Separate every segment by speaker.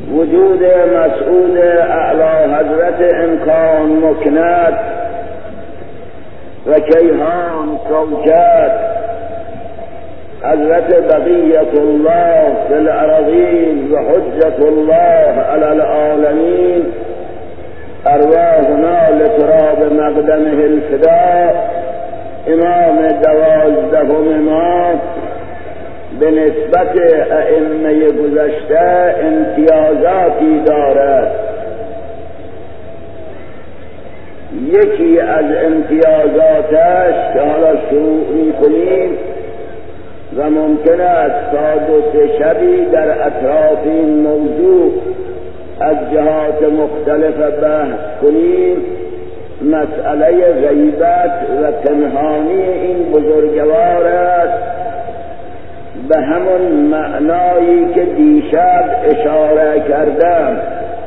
Speaker 1: وجود مسعود اعلی حضرت امکان مکند و کیهان کوکب حضرت بقیت الله فی الارضین و حجت الله علی العالمین ارواحنا لتراب مقدمه الفداء امام 12 ما به نسبت ائمه گذشته امتیازاتی دارد. یکی از امتیازاتش که حالا شروع می‌کنیم و ممکن است تا 2-3 شبی در اطراف این موضوع از جهات مختلف بحث کنیم، مسئله غیبت و پنهانی این بزرگوار است، به همون معنایی که دیشب اشاره کردم،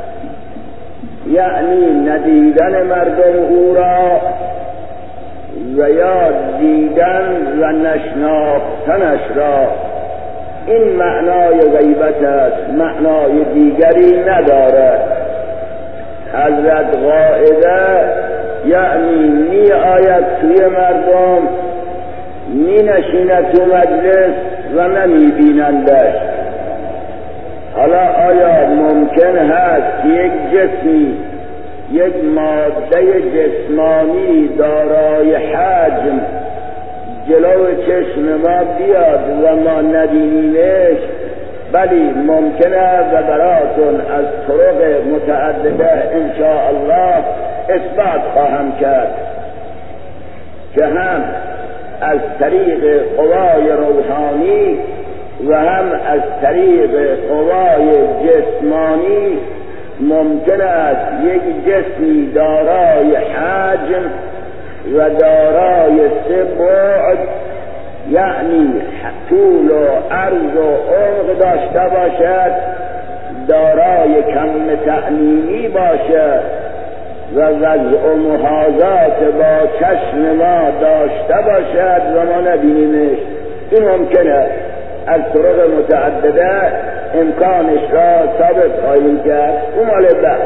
Speaker 1: یعنی ندیدن مردم او را و یا دیدن و نشناختنش را. این معنای غیبت است، معنای دیگری ندارد. حضرت قاعده یعنی می آید توی مردم، می نشیند تو مجلس و نمی بینندش. حالا آیا ممکن هست یک جسمی، یک ماده جسمانی دارای حجم جلو چشم ما بیاد و ما ندیدیمش؟ بلی ممکنه و براتون از طرق متعدده انشاءالله اثبات خواهم کرد که هم از طریق قوای روحانی و هم از طریق قوای جسمانی ممکن است یک جسمی دارای حجم و دارای 3 بعد، یعنی طول و عرض و عمق داشته باشد، دارای کم تعنیمی باشد و وضع و محاذات با چشم ما داشته باشد و ما نبینیمش. این ممکنه، از طرق متعدده امکانش را ثابت خواهیم کرد. اون مال بعد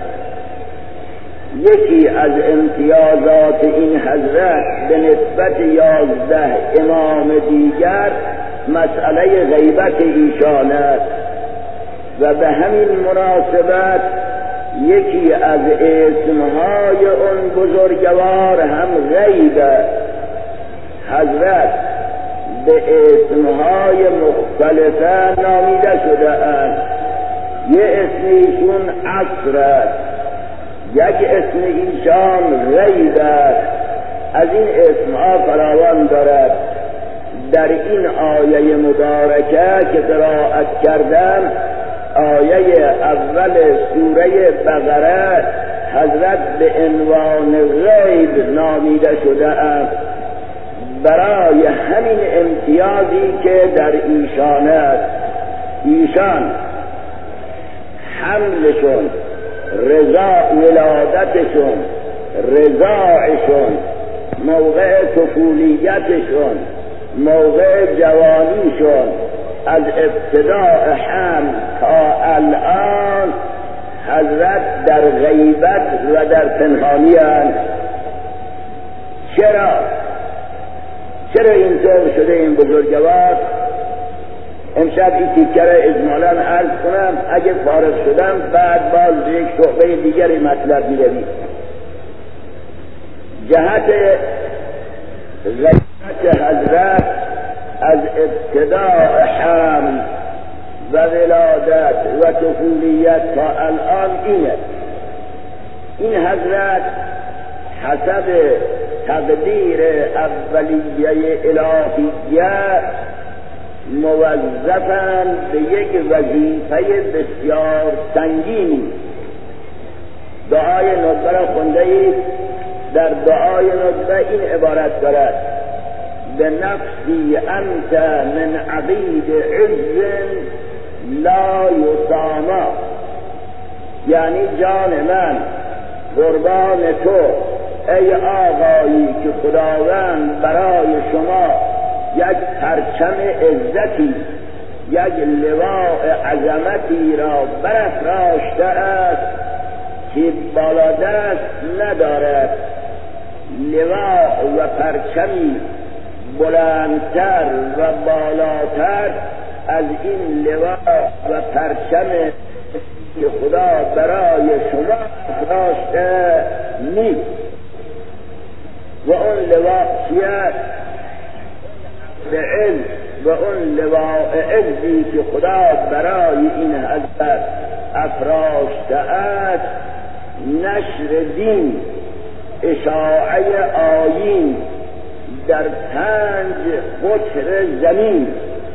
Speaker 1: یکی از امتیازات این حضرت به نسبت 11 امام دیگر مسئله غیبت ایشان است و به همین مناسبت یکی از اسمهای اون بزرگوار هم غیب است. حضرت به اسمهای مختلفه نامیده شده اند. یه اسم ایشون عصر است، یک اسم ایشان غیب است. از این اسمها فراوان دارد. در این آیه مبارکه که قرائت کردم، آیه اول سوره بقره، حضرت به عنوان غیب نامیده شده است برای همین امتیازی که در ایشان است. ایشان حملشون، ولادتشون، رضاعشون، موقع طفولیتشون، موقع جوانیشون، از ابتداء حمل تا الان حضرت در غیبت و در پنهانی هستند. چرا اینطور شده این بزرگوار؟ امشب این تیکه را اجمالاً عرض کنم، اگه فارغ شدم بعد باز یک شعبه دیگری مطلب می‌روید. جهت غیبت حضرت از ابتداء حمل و ولادت و طفولیت تا الان اینه. این حضرت حسب تقدیر اولیه الهیه موظفند به یک وظیفه بسیار سنگینی. دعای ندبه را خونده اید. در دعای ندبه این عبارت دارد: به نفسی انت من عبید عز لا یساما، یعنی جان من قربان تو ای آقایی که خداوند برای شما یک پرچم عزتی، یک لواء عظمتی را برافراشته است که بالادست ندارد، لواء و پرچمی بلندتر و بالاتر از این لواء و پرچم که خدا برای شما افراشته نیست. و اون لواء چیست؟ به علم و اون لواء عزی که خدا برای این حضرت افراشته است نشر دین، اشاعه آیین در 5 قطر زمین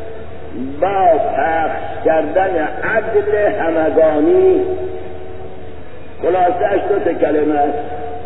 Speaker 1: با پخش کردن عدل همگانی. خلاصه‌اش 2 کلمه است.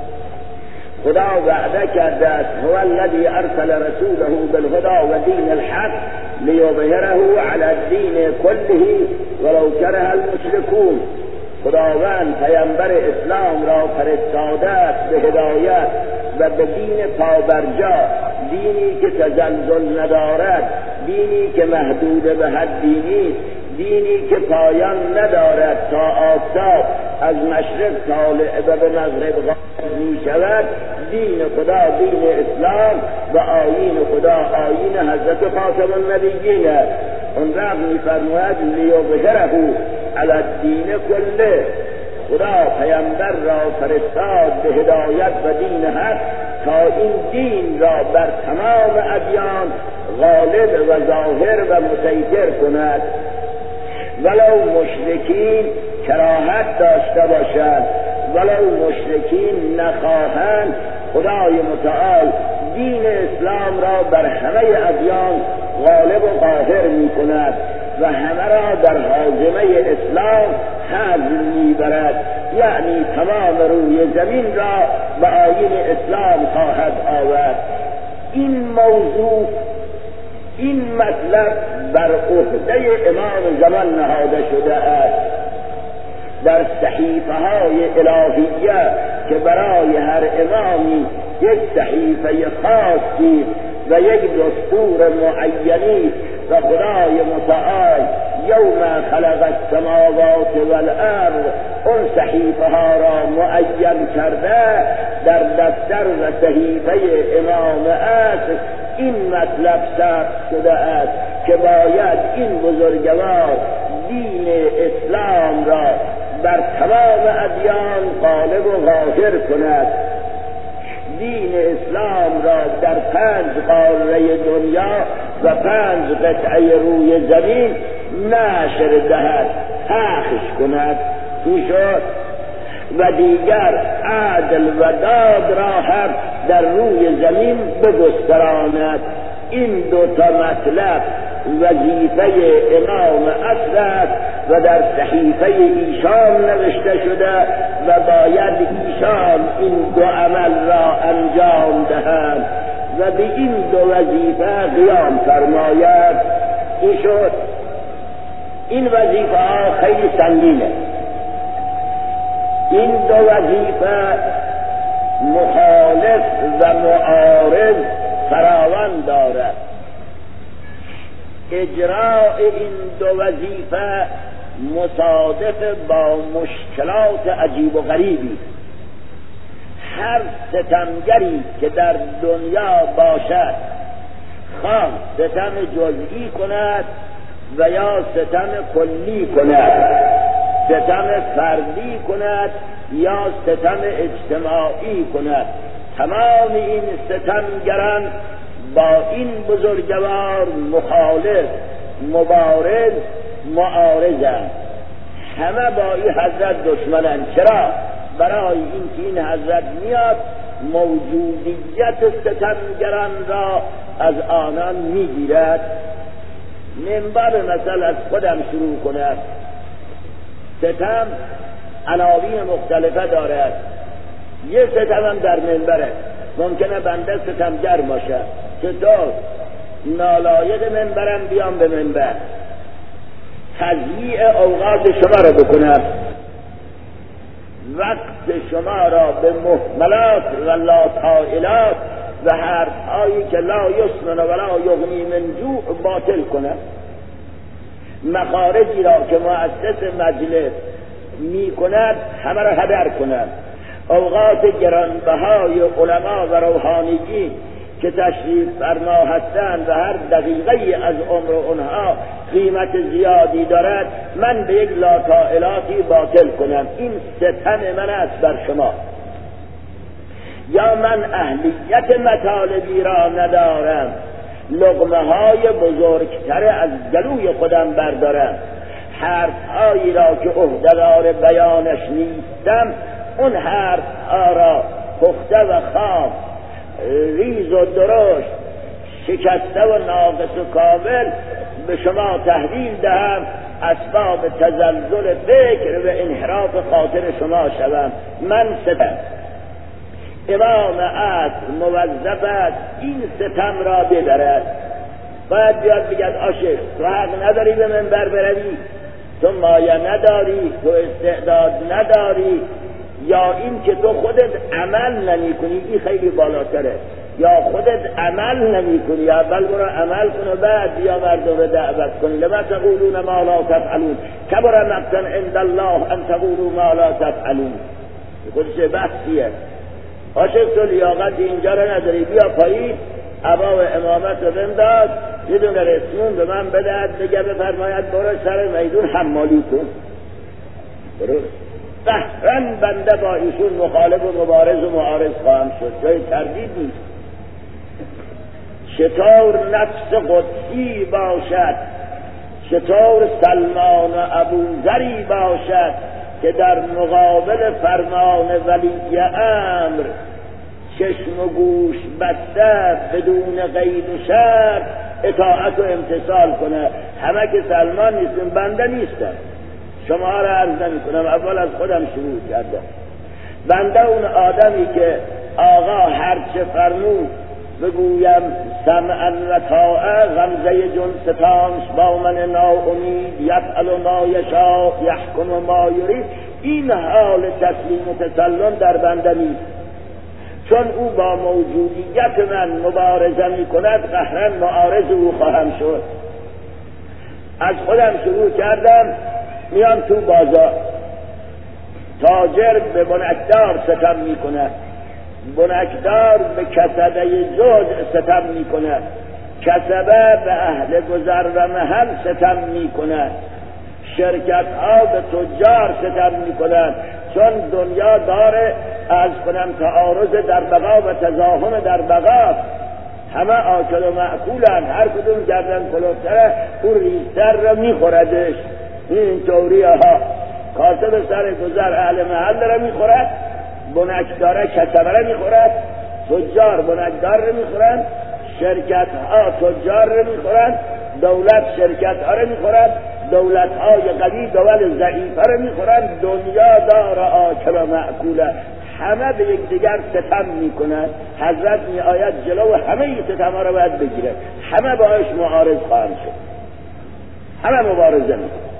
Speaker 1: خدا وعده کرده است هو الذی ارسل رسوله بالهدى و دین الحق لیظهره علی الدین کله ولو کره المشرکون. خداوند پیامبر اسلام را فرستاده است به هدایت و به دین پابرجا، دینی که تزلزل ندارد، دینی که محدود به حدی نیست، دینی که پایان ندارد تا آفتاب از مشرق طالع و به مغرب غارب می شود. دین خدا دین اسلام و آیین خدا آیین حضرت خاتم النبیین است. اون وقت می فرماید لیظهره علی الدین کله. خدا پیامبر را فرستاد به هدایت و دین حق تا این دین را بر تمام ادیان غالب و ظاهر و مسیطر کند. ولو مشرکین کراهت داشته باشند، ولو مشرکین نخواهند، خدای متعال دین اسلام را بر همه ادیان غالب و قاهر می کند و همه را در حازمه اسلام حضر می برد، یعنی تمام روی زمین را به آیین اسلام خواهد آورد. این موضوع، این مطلب بر عهده امام زمان نهاده شده است. در صحیفه های الهیه که برای هر امامی یک صحیفه خاصی و یک دستور معینی و خدای متعال یوم خلق السماوات والارض اون صحیفه ها را معین کرده در دفتر و صحیفه امام است. این مطلب ثبت شده است که باید این بزرگوار دین اسلام را بر تمام ادیان غالب و ظاهر کند، دین اسلام را در 5 قاره دنیا و 5 قطعه روی زمین نشر دهد، پخش کند. این شد و دیگر عدل و داد را هم در روی زمین بگستراند. این 2 مطلب وظیفه امام عصر است و در صحیفه ایشان نوشته شده و باید ایشان این 2 عمل را انجام دهند و به این 2 وظیفه قیام فرماید. این شد. این وظیفه ها خیلی سنگینه. این 2 وظیفه مخالف و معارض فراوان دارد. اجراء این 2 وظیفه مصادف با مشکلات عجیب و غریبی. هر ستمگری که در دنیا باشد، خواه ستم جزئی کند و یا ستم کلی کند، ستم فردی کند یا ستم اجتماعی کند، تمام این ستمگران با این بزرگوار مخالف، مبارز، معارضند. همه با این حضرت دشمنند. چرا؟ برای اینکه این حضرت میاد موجودیت ستمگران را از آنان میگیرد. منبر مثل از خودم شروع کند. ستم عناوین مختلفه دارد. یه ستم هم در منبره. ممکنه بنده ستمگر باشه، چطور؟ نالایق منبرم بیام به منبر، تضییع اوقات شما را بکنم، وقت شما را به مهملات و لاطائلات و حرفهایی که لا یسمن و لا یغنی من جوع باطل کنم. مخارجی را که مؤسس مجلس می کند همه را هدر کند. اوقات گرانبهای علما و روحانیین که تشریف فرما هستند و هر دقیقه از عمر اونها قیمت زیادی دارد، من به یک لاطائلاتی باطل کنم، این ستم من است بر شما. یا من اهلیت مطالبی را ندارم، لقمه های بزرگتر از گلوی خودم بردارم، حرفهایی را که عهده‌دار بیانش نیستم، اون حرفها را پخته و خام، ریز و درشت، شکسته و ناقص و کامل به شما تحویل دهم، اسباب تزلزل فکر و انحراف خاطر شما شوم. من ستم. امام عصر موظف است این ستم را بدرد. باید بیاد بگد آشق تو حق نداری به منبر بروی، تو مایه نداری، تو استعداد نداری، یا این که تو خودت عمل نمی کنی، این خیلی بالاتره. یا خودت عمل نمی کنی، اول برو عمل کن و بعد بیا مردم رو دعوت کن. لما تقولون ما لا تفعلون کبر مقتا عند الله ان تقولوا ما لا تفعلون. خودش بحثیه. عاشق تو لیاقت اینجا رو نداری، بیا پایین، عبا و امامت رو بنداز، یه دونه رسمون به من بدهد، بگه بفرماید برو سر میدون حمالی کن. برو بهرن بنده با ایشون مخالف و مبارز و معارض خواهم شد، جای تردید نیست. چطور نفس قدسی باشد، چطور سلمان و ابوذری باشد که در مقابل فرمان ولی امر چشم و گوش بسته بدون قید و شرط اطاعت و امتثال کنه. همه که سلمان نیستن، بنده نیستن. شما را عرض نمی کنم، اول از خودم شروع کردم. بنده اون آدمی که آقا هرچه فرمود بگویم سمعا و طاعه، غمزه جون ستانش با من ناامید، یفعل ما یشاء یحکم ما یرید، این حال تسلیم و تسلم در بنده نیست. چون او با موجودیت من مبارزه می کند، قهرا معارض او خواهم شد. از خودم شروع کردم، میام تو بازار، تاجر به بنکدار ستم می کند، بنکدار به کسبه زوج ستم می کند، کسبه به اهل گذر و محل ستم می کند، شرکت ها به تجار ستم می کند. چون دنیا داره از کنم تعارض در بقا و تزاحم در بقا، همه آکل و معکولن، هر کدوم گردن کلوفتره اون ریزتر را می خوردش. این طوریه ها، کاسب سر گذر اهل محل را می خورد، بنکداره کسبه را می خورد، تجار بنکدار را می خورد، شرکت ها تجار را می خورد، دولت شرکت ها را می خورد، دولت های قوی دول ضعیفه را می خورد. دنیا دار آکل و معکوله، همه به یک دیگر ستم می کنند. حضرت می آید جلو همه این ستم ها را باید بگیره، همه باش معارض خواهند شد، همه مبارزه می کنند.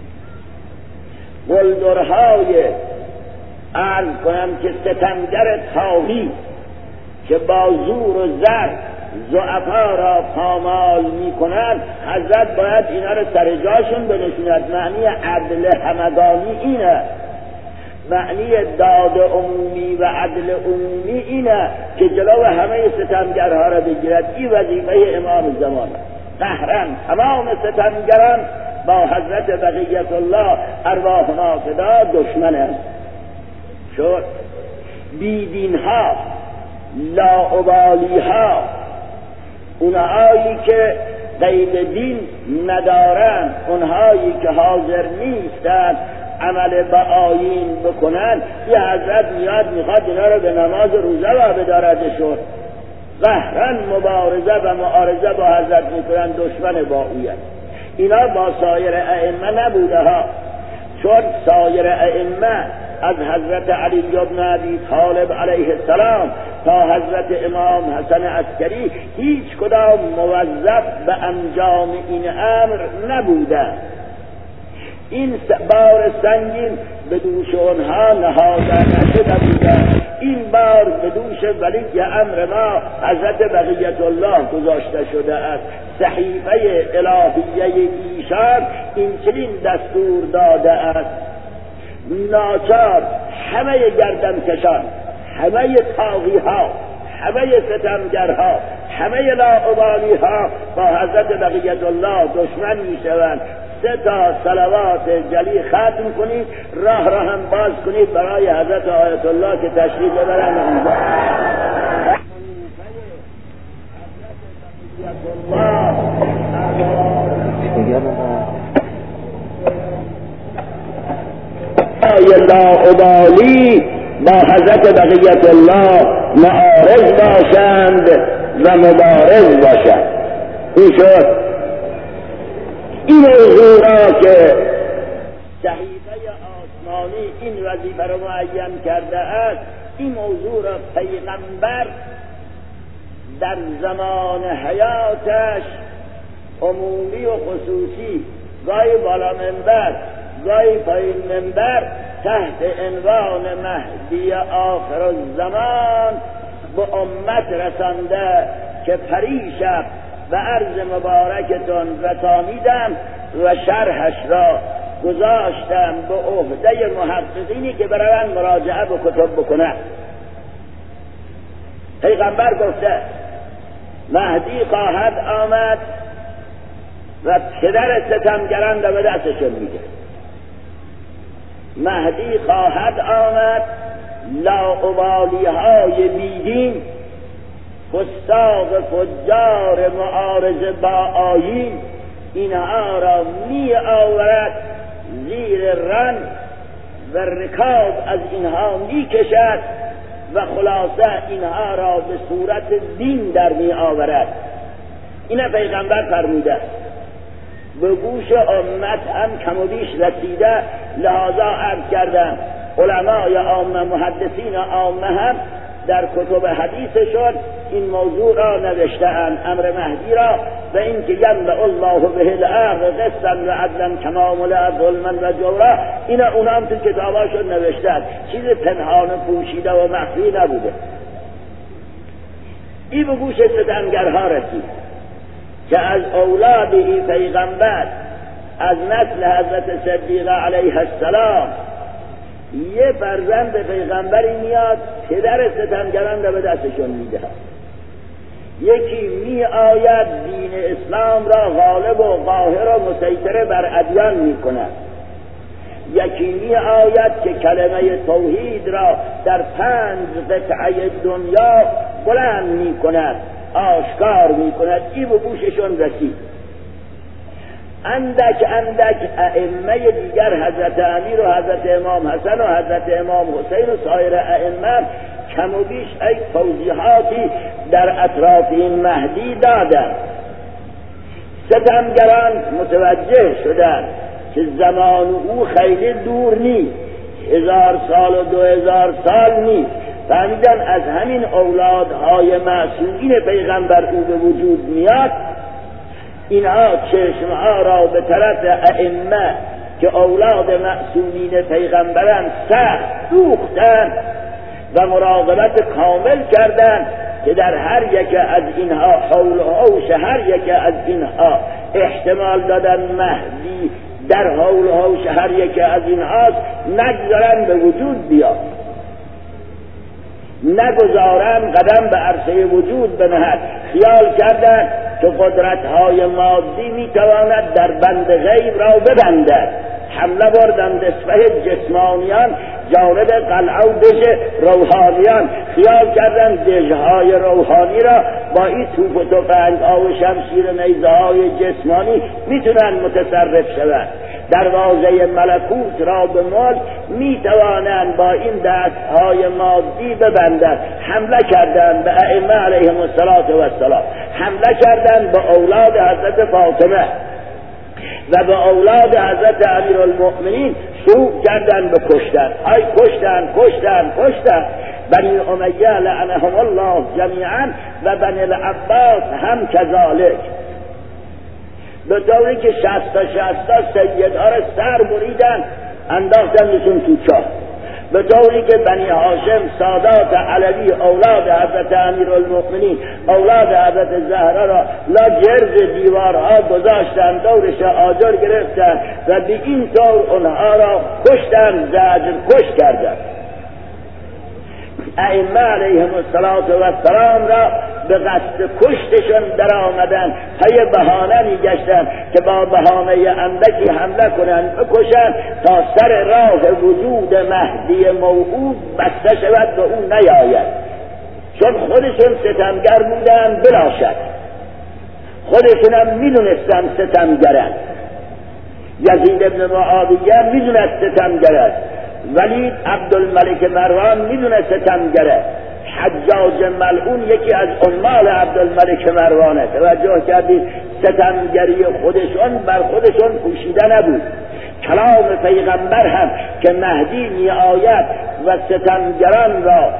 Speaker 1: بلدرهای عرض کنم که ستمگر تاغی که با زور و زر ضعفا را پامال می کنند، حضرت باید اینا را سر جاشون بنشوند. معنی عدل همگانی اینه، معنی داد عمومی و عدل عمومی اینه که جلو همه ستمگرها را بگیرد. این وظیفه امام زمان. قهرا تمام ستمگران با حضرت بقیت الله ارواحنا فدا دشمنه. شد بیدین ها، لاابالی ها، اونهایی که قید دین ندارن، اونهایی که حاضر نیستن عمل به آیین بکنن، یه حضرت میاد میخواد اینا رو به نماز روزه و بداردشون. قهرا مبارزه و معارضه با حضرت میکنن، دشمن با اویه. اینا با سایر ائمه نبوده ها، چون سایر ائمه از حضرت علی بن ابی طالب علیه السلام تا حضرت امام حسن عسکری هیچ کدام موظف به انجام این امر نبوده. این بار سنگین به دوش اونها نهاده نشده بوده، این بار به دوش ولی امر ما حضرت بقیت الله گذاشته شده است. صحیفه الهیه ایشان این چنین دستور داده است: ناچار همه گردنکشان، همه طاغیها، همه ستمگرها، همه لاابالیها با حضرت بقیت الله دشمن می شوند. 3 صلوات جلی ختم کنید، راه را هم باز کنید برای حضرت آیت الله که تشریف ببرند اونجا. لاابالی با حضرت بقیت الله معارض باشند و مبارز باشند. این شد این موضوع را که صحیفه آسمانی این وظیفه را معین کرده است. این موضوع را پیغمبر در زمان حیاتش عمومی و خصوصی، گاهی بالا منبر گاهی پایین منبر، تحت عنوان مهدی آخر الزمان به امت رسانده که پریشب و عرض مبارکتون رسانیدم و شرحش را گذاشتم به عهده محققینی که برن مراجعه به کتب بکنن. پیغمبر گفته مهدی خواهد آمد و پدر ستمگران را به دستشون میگه. مهدی خواهد آمد، لاابالی های بیدین، فساق فجار معارضه با آیین، اینها را می آورد زیر رن و رکاب از اینها می کشد و خلاصه اینها را به صورت دین در می آورد. این پیغمبر فرموده، به گوش امت هم کم و بیش رسیده، لحاظا عرض کردم علمای عامه، محدثین عامه هم در کتب حدیثشون این موضوع را نوشته‌اند، امر مهدی را، و این که یملأ الله به الارض قسطا و عدلا کما ملأ ظلما و جورا، این اونا هم تو کتاباشون نوشته‌اند، چیز پنهان پوشیده و مخفی نبوده. این به گوش ستمگرها رسید که از اولاد این پیغمبر، از نسل حضرت صدیقه علیه السلام، یه فرزند پیغمبری میاد پدر ستمگران را به دستشون میده. یکی می آید دین اسلام را غالب و قاهر و مسیطر بر ادیان می کند. یکی می آید که کلمه توحید را در 5 قطعه دنیا بلند می کند، آشکار می کند. این به گوششون رسید. اندک ائمه دیگر، حضرت امیر و حضرت امام حسن و حضرت امام حسین و سایر ائمه کم و بیش ای توضیحاتی در اطراف این مهدی دادند. ستمگران متوجه شدند که زمان او خیلی دور نیست، 1000 سال و 2000 سال نیست. فهمیدن از همین اولادهای معصومین پیغمبر او به وجود میاد. اینها چشمها را به طرف ائمه که اولاد معصومین پیغمبران سخت دوختند و مراقبت کامل کردند که در هر یک از اینها حول و حوش هر یک از اینها احتمال دادن مهدی در حول و حوش هر یک از اینهاست، نگذارن به وجود بیاد، نگذارن قدم به عرصه وجود بنهد. خیال کردند که قدرت‌های مادی میتواند در بند غیب را ببندد. حمله بردند اسفه جسمانیان جانب قلعه و دژ روحانیان. خیال کردند دژهای روحانی را با این توپ و تفنگ‌ها و شمشیر نیزه‌های جسمانی میتونن متصرف شوند. دروازه ملکوت را به ملک میتوانند با این دستهای مادی ببندند. حمله کردند به ائمه علیهم السلام، حمله کردند به اولاد حضرت فاطمه و به اولاد حضرت امیرالمؤمنین، شروع کردند به کشتن. کشتن. بنی امیه لعنهم الله جمیعا و بنی العباس هم کذالک، به طوری که 60 سیدها را سر بریدن انداختندشون تو چاه، به طوری که بنی هاشم سادات علوی اولاد حضرت امیرالمؤمنین اولاد حضرت زهرا را لا جرز دیوارها گذاشتن، دورش آجر گرفتن و به این طور اونها را کشتن، زجر کش کردن. ائمه علیهم السلام را به قصد کشتشون در آمدن، پای بهانه می گشتن که با بهانه اندکی حمله کنند بکشند تا سر راه وجود مهدی موعود بسته شود و او نیاید، چون خودشون ستمگر بودن بلا شک، خودشون هم می دونستن ستمگرن. یزید ابن معاویه می دونست ستمگرن، ولید عبدالملک مروان میدونه ستمگره، حجاج ملعون یکی از عمال عبدالملک مروانه. توجه کردید ستمگری خودشون بر خودشون پوشیده نبود. کلام پیغمبر هم که مهدی می آید و ستمگران را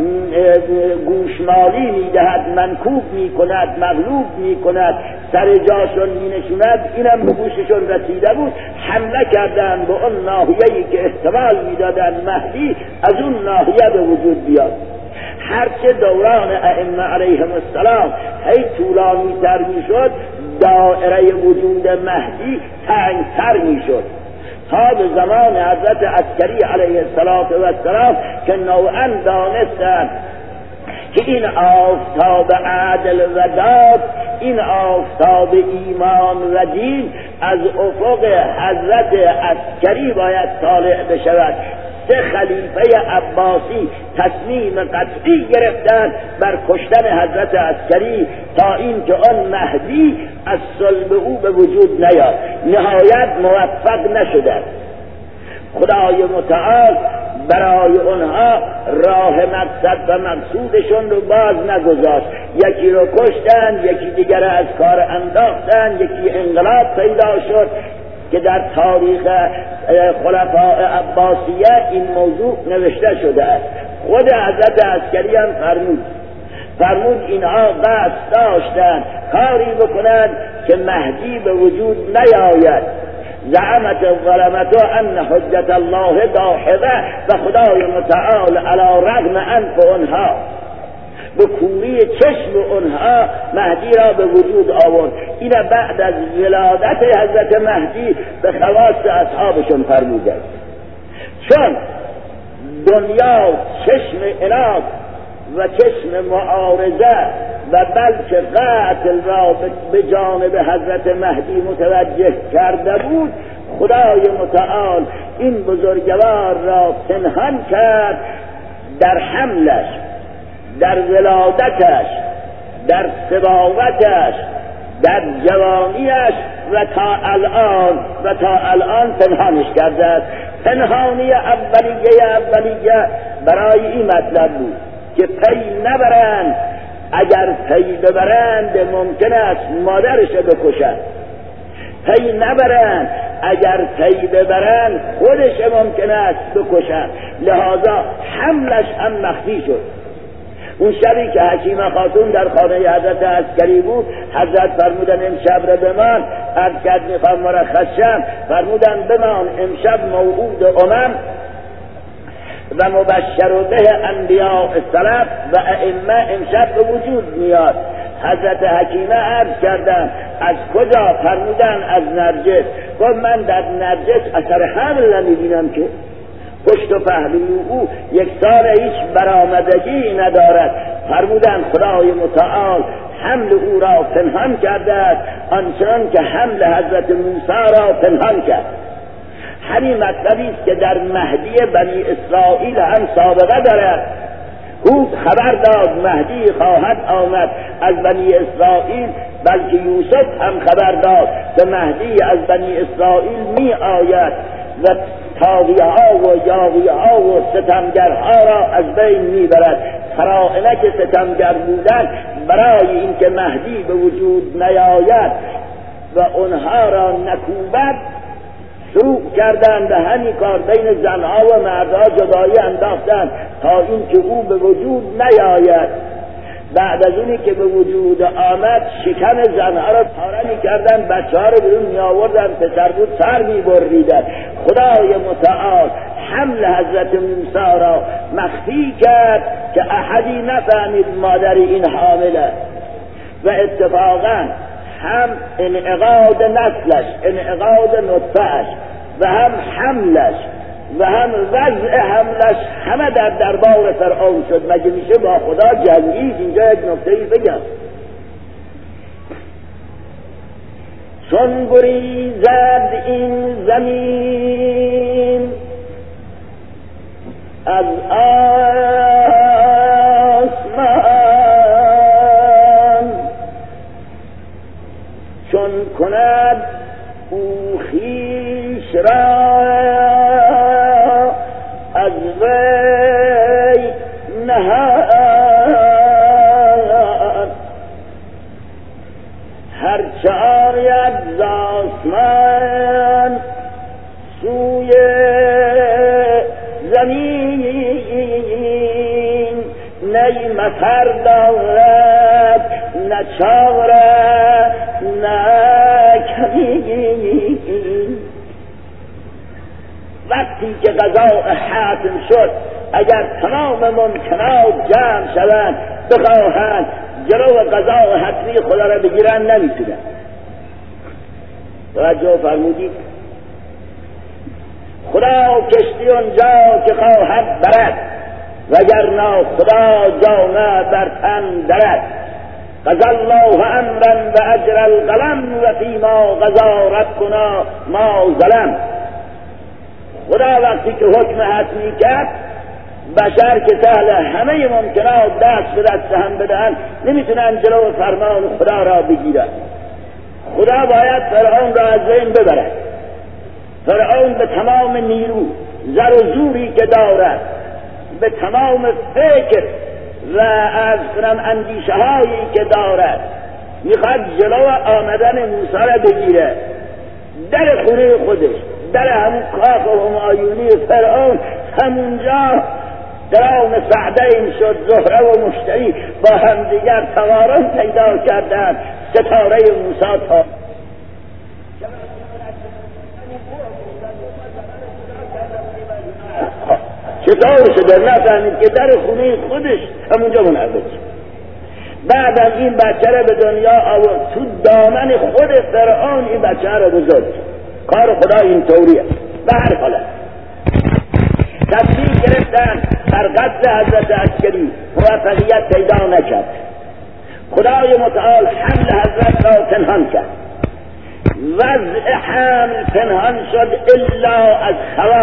Speaker 1: گوشمالی می دهد، منکوب می کند، مغلوب می کند، سر جاشون می نشوند، اینم به گوششون رسیده بود. حمله کردن به اون ناحیه‌ای که احتمال می دادن مهدی از اون ناحیه به وجود بیاد. هرچه دوران ائمه علیهم السلام هی طولانی تر می شد، دائره وجود مهدی تنگتر می شد، تا به زمان حضرت عسکری علیه السلام که نوعا دانستند که این آفتاب عدل و داد، این آفتاب ایمان و دین از افق حضرت عسکری باید طالع بشود. 3 خلیفه عباسی تصمیم قطعی گرفتند بر کشتن حضرت عسکری تا اینکه آن مهدی از صلب او به وجود نیاد. نهایت موفق نشدند. خدای متعال برای اونها راه مقصد و مقصودشون رو باز نگذاشت. یکی رو کشتن، یکی دیگر از کار انداختن، یکی انقلاب پیدا شد که در تاریخ خلفاء عباسیه این موضوع نوشته شده است. خود حضرت عسکری هم فرمود اینها قصد داشتن کاری بکنند که مهدی به وجود نیاید. زعمت الظلمت ان حجت الله داحضه، و خدای متعال علی رغم انف اونها به کوری چشم اونها مهدی را به وجود آورد. این بعد از ولادت حضرت مهدی به خواص اصحابشون فرموده، چون دنیا چشم عناد و چشم معارضه و بلکه قتل را به جانب حضرت مهدی متوجه کرده بود، خدای متعال این بزرگوار را پنهان کرد در حملش، در ولادتش، در صباوتش، در جوانیش و تا الان پنهانش کرده است. پنهانی اولیه برای این مطلب بود که پی نبرند، اگر پی ببرند ممکن است مادرش بکشند. پی نبرند، اگر پی ببرند خودش ممکن است بکشند. لحاظا حملش هم مخفی شد. اون شبی که حکیمه خاتون در خانه حضرت عسکری بود، حضرت فرمودن امشب را بمان. عرض کرد میخوام مرخص شم. فرمودن بمان، امشب موعود و مبشر به انبیاء السلف و ائمه امشب به وجود میاد. حضرت حکیمه عرض کردن از کجا؟ فرمودن از نرجس. گفت من در نرجس اثر حمل نمیبینم که پشت و پهلوی او یکسان هیچ برآمدگی ندارد. فرمودن خدای متعال حمل او را پنهان کرده است، آنچنان که حمل حضرت موسی را پنهان کرد. همین مطلبی است که در مهدی بنی اسرائیل هم سابقه دارد. هود خبر داد مهدی خواهد آمد از بنی اسرائیل، بلکه یوسف هم خبر داد که مهدی از بنی اسرائیل می آید و طاغیه‌ها و یاغی‌ها و ستمگرها را از بین میبرد. فراعنه که ستمگر بودند برای اینکه مهدی به وجود نیاید و اونها را نکوبد، شروع کردند به همین کار بین زنها و مردها جدایی انداختند تا اینکه او به وجود نیاید. بعد از اونی که به وجود آمد شکم زنها را پاره میکردن، بچه ها رو بیرون میآوردن، پسر بود سر میبریدن. خدای متعال حمل حضرت موسی را مخفی کرد که احدی نفهمید مادر این حامله، و اتفاقا هم انعقاد نسلش، انعقاد نطفهش، و هم حملش و هم وضع حملش همه در دربار فرعون شد. مگه میشه با خدا جنگید؟ اینجا یک نکته‌ای بگم. چون گریزد این زمین از آسمان، چون کند او خویش را از وی نهاد، هرچه آید ز آسمان سوی زمین، نی مطر دارد نه چاره نه کمین. وقتی که قضا حاتم شد، اگر تمام ممکنات جمع شوند بخواهند جلو قضا حتمی خدا را بگیرن نمیتونن. توجه فرمودید؟ خدا کشتی اونجا که خواهد برد، وگرنه خدا جامه بر تن درد. قضا الله امرا و اجر القلم و فیما قضا ربنا ما ظلم. خدا وقتی که حکم حتمی کرد، بشر که سهل همه ممکنات دست به دست هم بدهن نمیتونن جلو فرمان خدا را بگیرن. خدا باید فرعون را از بین ببرد. فرعون به تمام نیرو، زر و زوری که دارد، به تمام فکر و از کنم اندیشه هایی که دارد، میخواد جلو آمدن موسی را بگیره. در خونه خودش، در همون کاخ و همایونی فرعون، همونجا درام سعدین شد. زهره و مشتری با همدیگر تقارن پیدا کردند. ستاره موسی تا چطور شده نفهمید که در خونه خودش همونجا منعبد. بعد از این بچه را به دنیا آورد، تو دامن خود فرعون این بچه را بزرگ. کار خدا این طوریه. به هر حالت تصمیم گرفتن بر قتل حضرت عسکری، موفقیت پیدا نکرد. خدای متعال حمل حضرت را پنهان کرد. وضع حمل پنهان شد الا از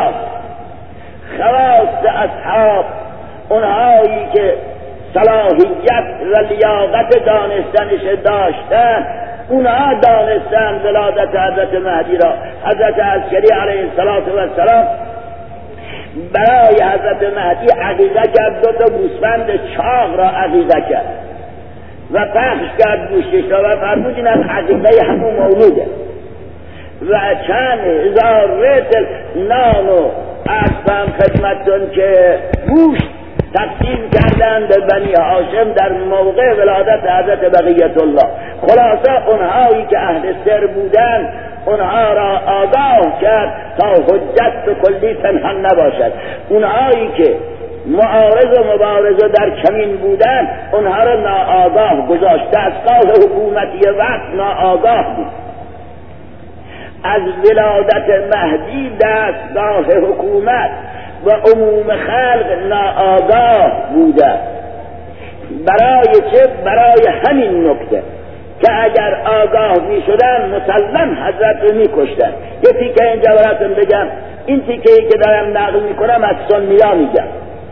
Speaker 1: خواص اصحاب، اونهایی که صلاحیت و لیاقت دانستنش داشتن، اونها دانستن ولادت حضرت مهدی را. حضرت عسکری علیه السلام برای حضرت مهدی عقیقه کرد، 2 تا گوسفند چاق را عقیقه کرد و پخش کرد گوشتش را و فرمود این هم عقیقه همون مولوده. و چند هزار رتل نان و اصلا خدمتون که گوشت تقسیم کردن به بنی هاشم در موقع ولادت حضرت بقیت الله. خلاصه اونهایی که اهل سر بودن اونها را آگاه کرد تا حجت به کلی پنهان نباشد. اونهایی که معارض و مبارزه در کمین بودن اونها را ناآگاه گذاشت. دستگاه حکومتی وقت ناآگاه بود. از ولادت مهدی دستگاه حکومت و عموم خلق ناآگاه بوده. برای چه؟ برای همین نکته که اگر آگاه می شدن مسلم حضرت رو می کشتن. یه تیکه اینجا براتون بگم، این تیکه‌ای که دارم نقل می کنم از سنیا میگم.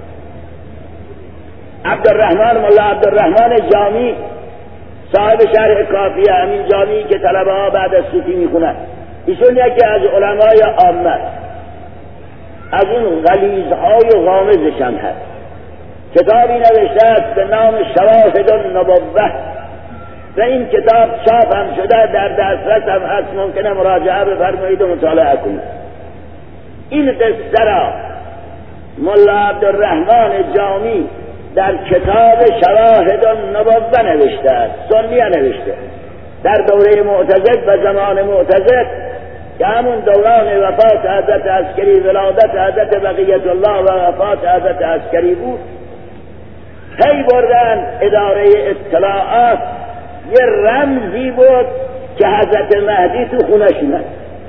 Speaker 1: مولا عبدالرحمن جامی صاحب شرح کافیه، همین جامی که طلبه ها بعد از صوفی می خونن، ایشون یکی از علمای عامه، از اون غلیظهای و غامضش هم هست. کتابی نوشته است به نام شواهد النبوة و این کتاب چاپ هم شده، در دسترس هم هست، ممکنه مراجعه بفرمایید و مطالعه کنید. این قصه را ملا عبدالرحمن جامی در کتاب شواهد النبوه نوشته است، سنیه نوشته در دوره معتزد و زمان معتزد که همون دوران وفات حضرت عسکری، ولادت حضرت بقیت الله و وفات حضرت عسکری بود. هی بردن اداره اطلاعات یه رمزی بود که حضرت مهدی تو خونشونه،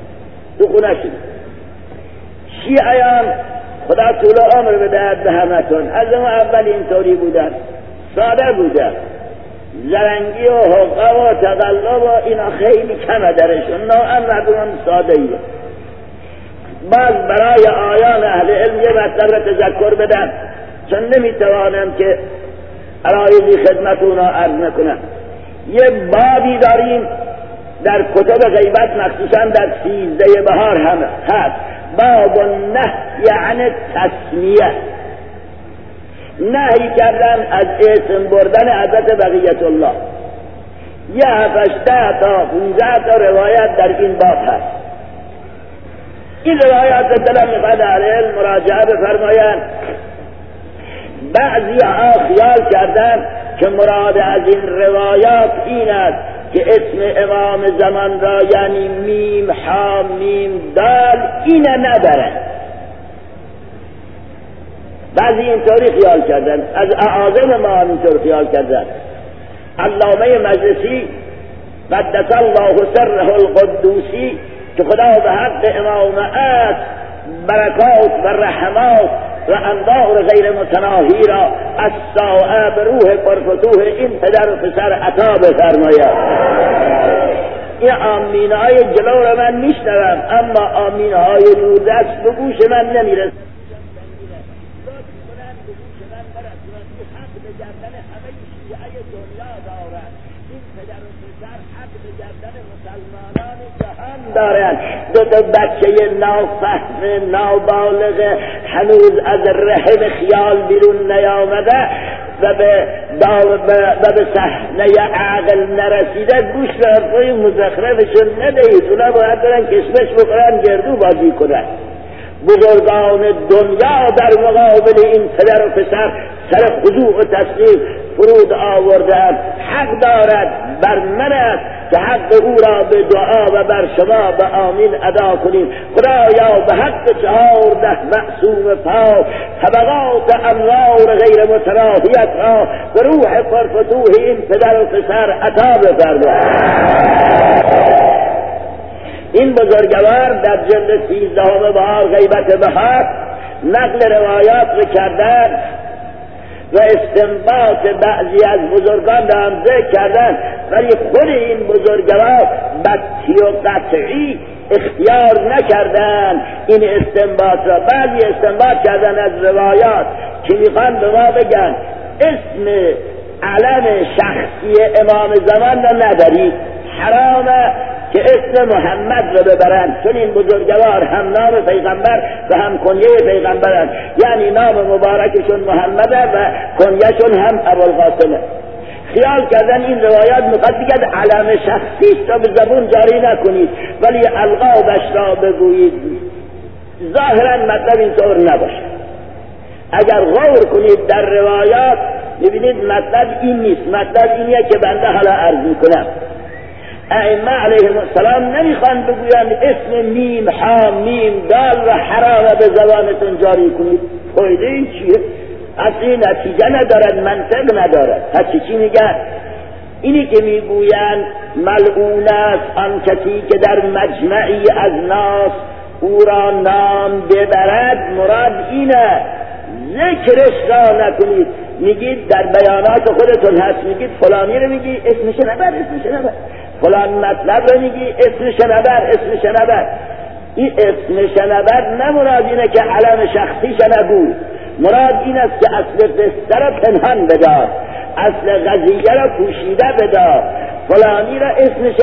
Speaker 1: شیعیان خدا طول عمر بدهد به همتون، از اون اول اینطوری بودن، ساده بودن، زرنگی و حقه و تقلب و اینا خیلی کمه درشون، نوعا مردمان ساده ایه. باز برای آیان اهل علم یه مطلب را تذکر بدم، چون نمیتوانم که علایزی خدمتون را عرض نکنم. یه بابی داریم در کتب غیبت، مخصوصا در 13 بهار هم هست، باب النهی عن تسمیه، نهی کردن از اسم بردن حضرت بقیت الله. یه 7 تا 15 تا روایت در این باب هست. این روایات دلم میخواد اهل علم مراجعه بفرمایند. بعضی ها خیال کردن که مراد از این روایات این است که اسم امام زمان را یعنی میم حا میم دال اینه نبرن. بعضی اینطوری خیال کردن، از اعاظم ما اینطور خیال کردن. علامه مجلسی قدس الله سره القدوسی که خدا به حق امام است برکات و رحمات و انوار غیر متناهی را از ساعه به روح پرفتوح این پدر و پسر عطا بفرماید. این آمین های جلو را من میشنوم، اما آمین های دوردست به گوش من نمیرسد. دارن دو بچه نافهم نابالغ هنوز از رحم خیال بیرون نیامده و به صحنه عقل نرسیده، گوش به حرفای مزخرفشون ندهید. اونا باید برن کشمش بخورن، گردو بازی کنن. بزرگان دنیا در مقابل این پدر و پسر سر خضوع و تسلیم فرود آوردند. حق دارد بر من است که حق او را به دعا و بر شما به آمین ادا کنیم. خدایا به حق 14 معصوم پاک طبقات انوار غیر متناهیت را به روح پرفتوح این پدر و پسر عطا بفرما. این بزرگوار در جلد 13 بهار غیبت بهار نقل روایات رو کردن و استنباط بعضی از بزرگان را هم ذکر کردن، ولی خود این بزرگوار بطی و قطعی اختیار نکردن این استنباط را. بعضی استنباط کردن از روایات که میخوان به ما بگن اسم علم شخصی امام زمان را ندارید، حرامه که اسم محمد رو ببرن، چون این بزرگوار هم نام پیغمبر و هم کنیه پیغمبرن، یعنی نام مبارکشون محمده و کنیهشون هم ابوالقاسمه. خیال کردن این روایات میخواد بگه علم شخصی را به زبون جاری نکنید ولی القابش را بگویید. ظاهرا مطلب اینطور نباشه. اگر غور کنید در روایات میبینید مطلب این نیست. مطلب اینیه که بنده حالا عرض میکنم. ائمه علیهم السلام نمیخوان بگویند اسم میم حا میم دال و حرام به زبانتون جاری کنید. فایده این چیه؟ اصلی نتیجه ندارد، منطق ندارد. هرچی چی میگن؟ اینی که میگویند ملعون است آن کسی که در مجمعی از ناس او را نام ببرد، مراد اینه ذکرش را نکنید. میگید در بیانات خودتون هست، میگید فلانی رو میگی اسمش نبر، فلان مطلب رو میگی اسمش نبر. این اسمش نبر نه مراد اینه که علم شخصیش نگو، مراد این است که اصل قصه را پنهان بدار، اصل قضیه را پوشیده بدار. فلانی را اسمش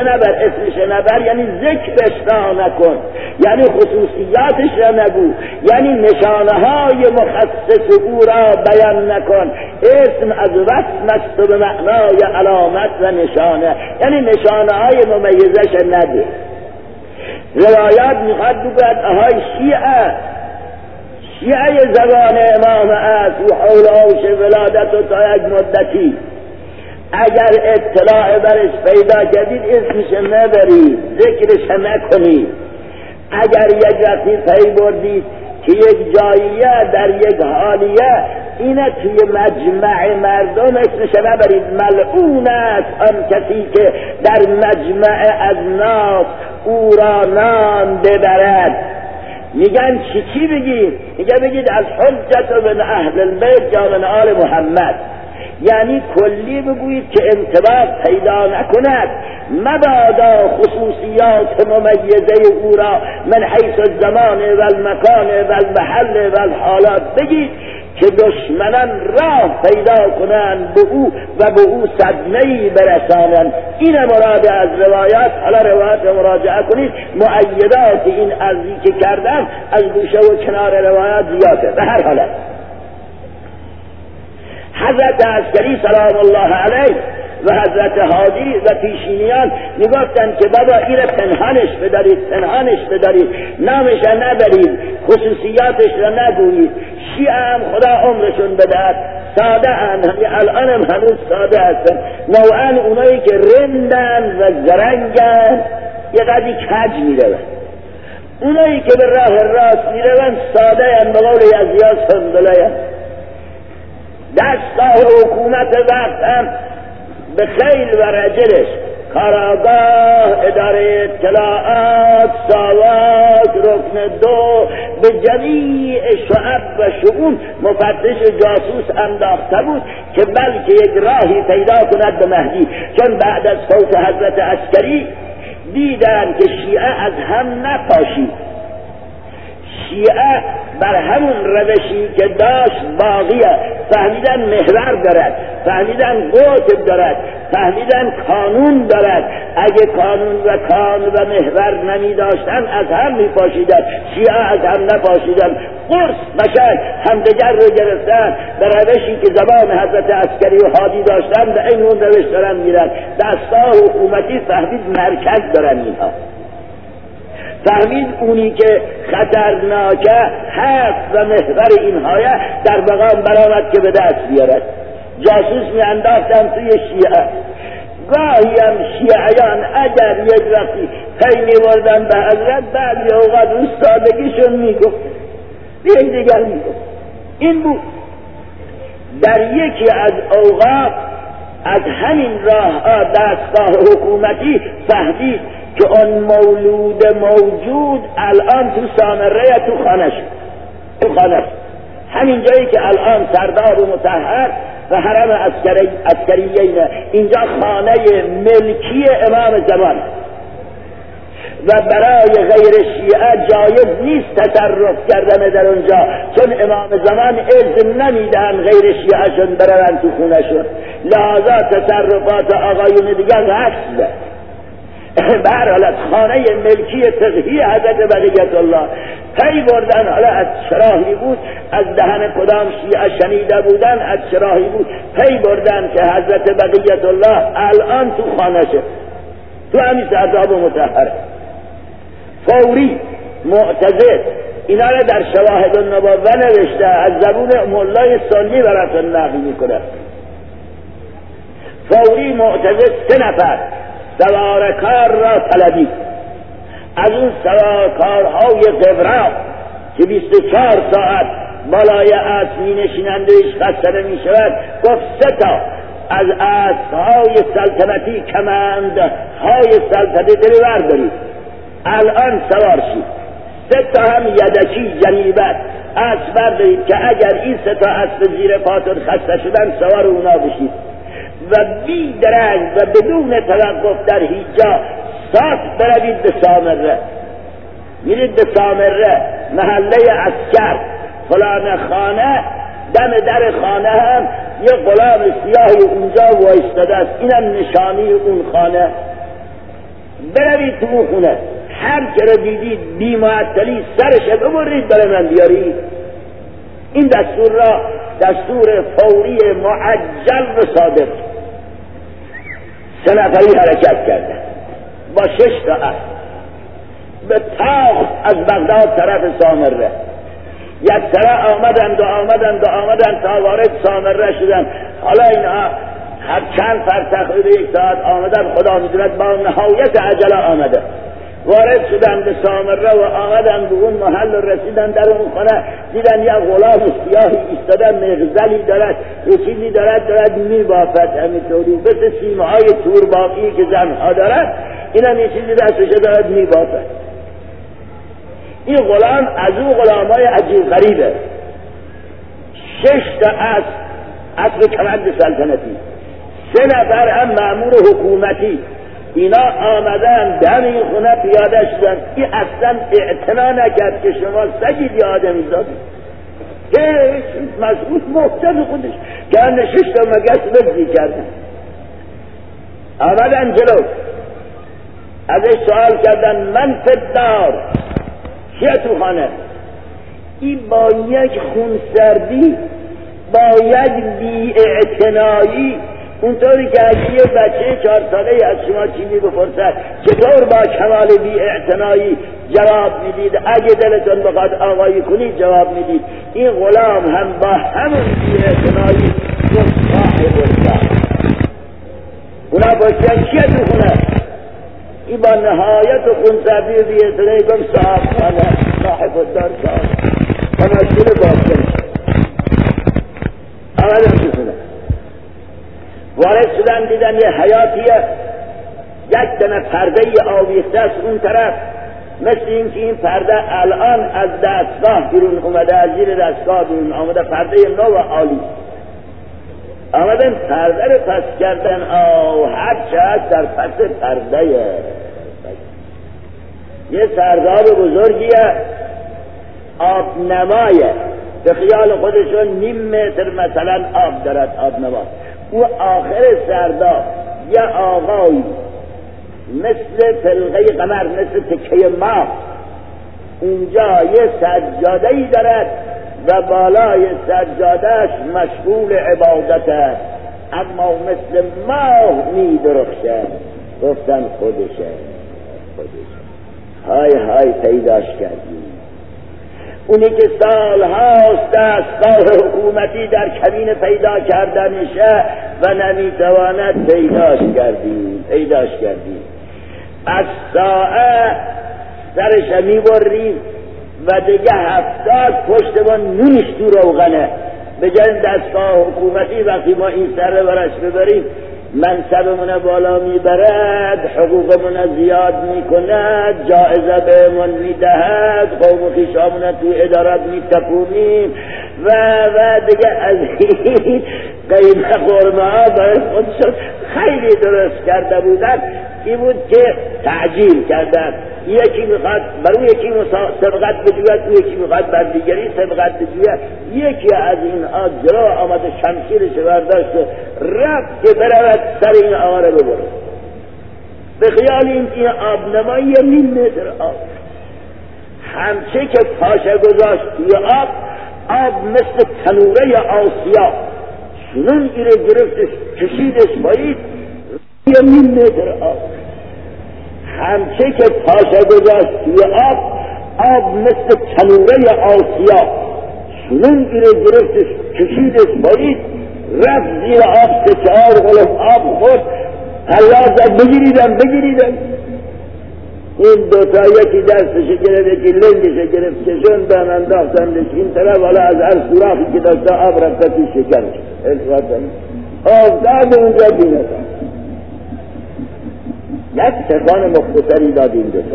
Speaker 1: نبر یعنی ذکرش را نکن، یعنی خصوصیاتش را نگو، یعنی نشانه های مخصص او را بیان نکن. اسم از وصف است به معنای علامت و نشانه، یعنی نشانه های ممیزش نده. روایات میخواد بگوید آهای شیعه زبان امام است و حول ولادت و تا یک مدتی اگر اطلاع برش پیدا کردید اسمش نبرید، ذکرش نکنید. اگر یک وقتی پی بردید که یک جاییه در یک حالیه اینه توی مجمع مردم اسمش نبرید. ملعون است آن کسی که در مجمع از ناس او را نام ببرد. میگن چی بگید؟ بگید از حجت من اهل البیت یا من آل محمد، یعنی کلی بگویید که انطباق پیدا نکند، مبادا خصوصیات ممیزه او را من حیث الزمان و المکان و المحل و الحالات بگید که دشمنان راه پیدا کنند به او و به او صدمه‌ای برسانند. این مراد از روایات. حالا روایات مراجعه کنید، مؤیدات این عرضی که کردم از گوشه و کنار روایات زیاده. به هر حالت حضرت عسکری سلام الله علیه و حضرت هادی و پیشینیان میگفتند که بابا این را پنهانش بدارید، نامش را نبرید، خصوصیاتش را نگویید. شیعه هم خدا عمرشون بدهد ساده اند، الان هم هنوز ساده هستن، نوعا اونایی که رندن و زرنگن یه قدری کج میروند، اونایی که به راه راست میروند ساده اند، به قول یزدیان سنبله اند. دستگاه حکومت وقت هم به خیل و رجلش، کاراگاه، اداره اطلاعات، ساواک، رکن 2 به جمیع شعب و شؤون مفتش جاسوس انداخته بود که بلکه یک راهی پیدا کند به مهدی. چون بعد از فوت حضرت عسکری دیدن که شیعه از هم نپاشید، شیعه بر همون روشی که داشت باقیه، فهمیدن محور دارد، فهمیدن قوت دارد، فهمیدن قانون دارد. اگه قانون و کان و محور نمی داشتن از هم می پاشیدن، شیعه از هم نپاشیدن، قرص بشر همدیگر رو گرفتن به روشی که زبان حضرت عسکری و هادی داشتن، به این اون روش دارن میرن. دستگاه حکومتی فهمید مرکز دارن اینها، فهمید اونی که خطرناکه هست و محور اینهایه در مقام برآمد که به دست بیارد. جاسوس می انداختن توی شیعه. گاهی هم شیعیان اگر یک وقتی پی می بردن به حضرت، بعضی اوقات استادگیشون می گفت، یک دیگر می گفت. این بود در یکی از اوقات از همین راه دستگاه حکومتی فهمید که اون مولود موجود الان تو سامره تو خانه همین جایی که الان سردار و مطهر و حرم عسکریین، اینجا خانه ملکی امام زمان و برای غیر شیعه جایز نیست تصرف کردن در اونجا، چون امام زمان اذن نمیدن غیر شیعه شون برن تو خونه شون، لحاظا تصرفات آقایون دیگر حفظ. به هر حالت خانه ملکی فقهی حضرت بقیت الله پی بردن. حالا از چراهی بود، از دهن کدام شیعه شنیده بودن، از چراهی بود پی بردن که حضرت بقیت الله الان تو خانه شد، تو همین سرداب مطهر. فوری معتزد اینا را در شواهد النبوه نوشته، از زبون مولای سنی براتون نقل میکنه. فوری معتزد 3 نفر سوارکار را طلبید. از اون سوارکارهای قبرا که 24 ساعت بالای اسب می نشینند و هیچ خسته نمی شود، گفت 3 تا از اسبهای سلطنتی، کمندهای سلطنتی بردارید، الان سوار شید. 3 تا هم یدکی جنیبت اسب بردارید که اگر این 3 تا اسب زیر پاتون خسته شدن سوار اونا بشید و بی درنگ و بدون توقف در هیچ جا سات بروید به سامره. میرید به سامره، محله عسکر، فلان خانه، دم در خانه هم یه غلام سیاهی اونجا وایستاده است، اینم نشانی اون خانه. بروید تو اون خونه، هر که رو دیدید بی معطلی سرش ببرید برای من بیارید. این دستور را دستور فوری معجل و صادق. 3 نفری حرکت کردن با 6 تا اسب به تاخت از بغداد طرف سامره. یک سره آمدند تا وارد سامره شدند. حالا اینها هر چند فرسخ به یک ساعت آمدن، خدا میدوند با نهایت عجله آمده. وارد شدن به سامره و آمدن به اون محل و رسیدن در اون خانه، دیدن یک غلام سیاهی ایستاده، مغزلی دارد، یه چیزی دارد میبافد، همینطوری مثل سیمهای تورباقی که زنها دارد، اینم یه چیزی دستش دارد میبافد. این غلام از اون غلامای عجیب غریبه. 6 تا اسب کمند سلطنتی، 3 نفر هم مأمور حکومتی، اینا آمدن در این خونه پیاده شدن. این اصلا اعتنا نکرد که شما سگید یا آدمی زادی، که مسئول محتم خودش که هم 6 تا مگس بزی کردن. آمدن جلو، ازش سوال کردن من فدار، چیه تو خانه؟ این با یک خونسردی، با یک بی اعتنایی، اونطوری که از یه بچه 4 ساله از شما چیزی بپرسد چطور با کمال بی اعتنایی جواب میدید، اگه دلتون بخواد آقایی کنید جواب میدید. این غلام هم با همون بی اعتنایی گفت صاحب الدار. اونا پرسیدن چیه تو خونه؟ این با نهایت و خونسردی و بی اعتنایی گفت صاحب الدار و مسئول باطن. آمدن تو خونه، وارد شدن، دیدن یه حیاتیه، یک دنه پرده آویخته است اون طرف، مثل این که این پرده الان از دستگاه بیرون اومده، از زیر دستگاه بیرون آمده، پرده نو و عالی. آمدن پرده رو پس کردن، هر چه هست در پس پرده یه سرداب بزرگیه، آب نمایه، به خیال خودشون 0.5 متر مثلا آب دارد، آب نما. او آخر سرداب یه آقایی مثل تلقه قمر، مثل تکه ماه، اونجا یه سجاده‌ای دارد و بالای سجادهش مشغول عبادت است، اما مثل ماه می درخشه. گفتن خودشه. های پیداش کردیم. اونی که سالهاست دستگاه حکومتی در کمین پیدا کردنشه و نمیتواند پیداش کردیم. از ساعه سرش میبریم و دیگه 70 پشت ما نونش تو روغنه. به جای دستگاه حکومتی وقتی ما این سر رو برش ببریم منصبمون بالا میبرد، حقوقمون زیاد میکند، جائزه بهمون میدهد، قوم و خویشامون تو ادارات میتپونیم و دیگه از این قیمه قرمه ها برای خودشون خیلی درست کرده بودن. این بود که تعجیل کردن، یکی میخواد برای یکی سبقت بجوید، او یکی میخواد بر دیگری سبقت بجوید. یکی از این جلو آمده شمشیرش برداشت و رفت که برود سر این آقا رو ببره. به خیال این آب نمایی 0.5 متر آب، همچه که پاشه گذاشت توی آب مثل تنوره آسیا شنون ایره گرفتش، کشیدش پایید 0.5 متر آب. همچه که پاشه گذاشت توی آب مثل تنوره آسیا شنون ایره گرفتش، کشیدش پایید، رفت زیر آب 3-4 غلط آب خورد، حیات زد بگیریدم. این دوتا یکی دستش گرفت، یکی لنگش گرفت، کشون بهم انداختندش این طرف، حالا از هر سوراخی که داشته آب رفته توی شکمش افتاد اونجا بینستم. یک تکان مختصری داد این دوتا،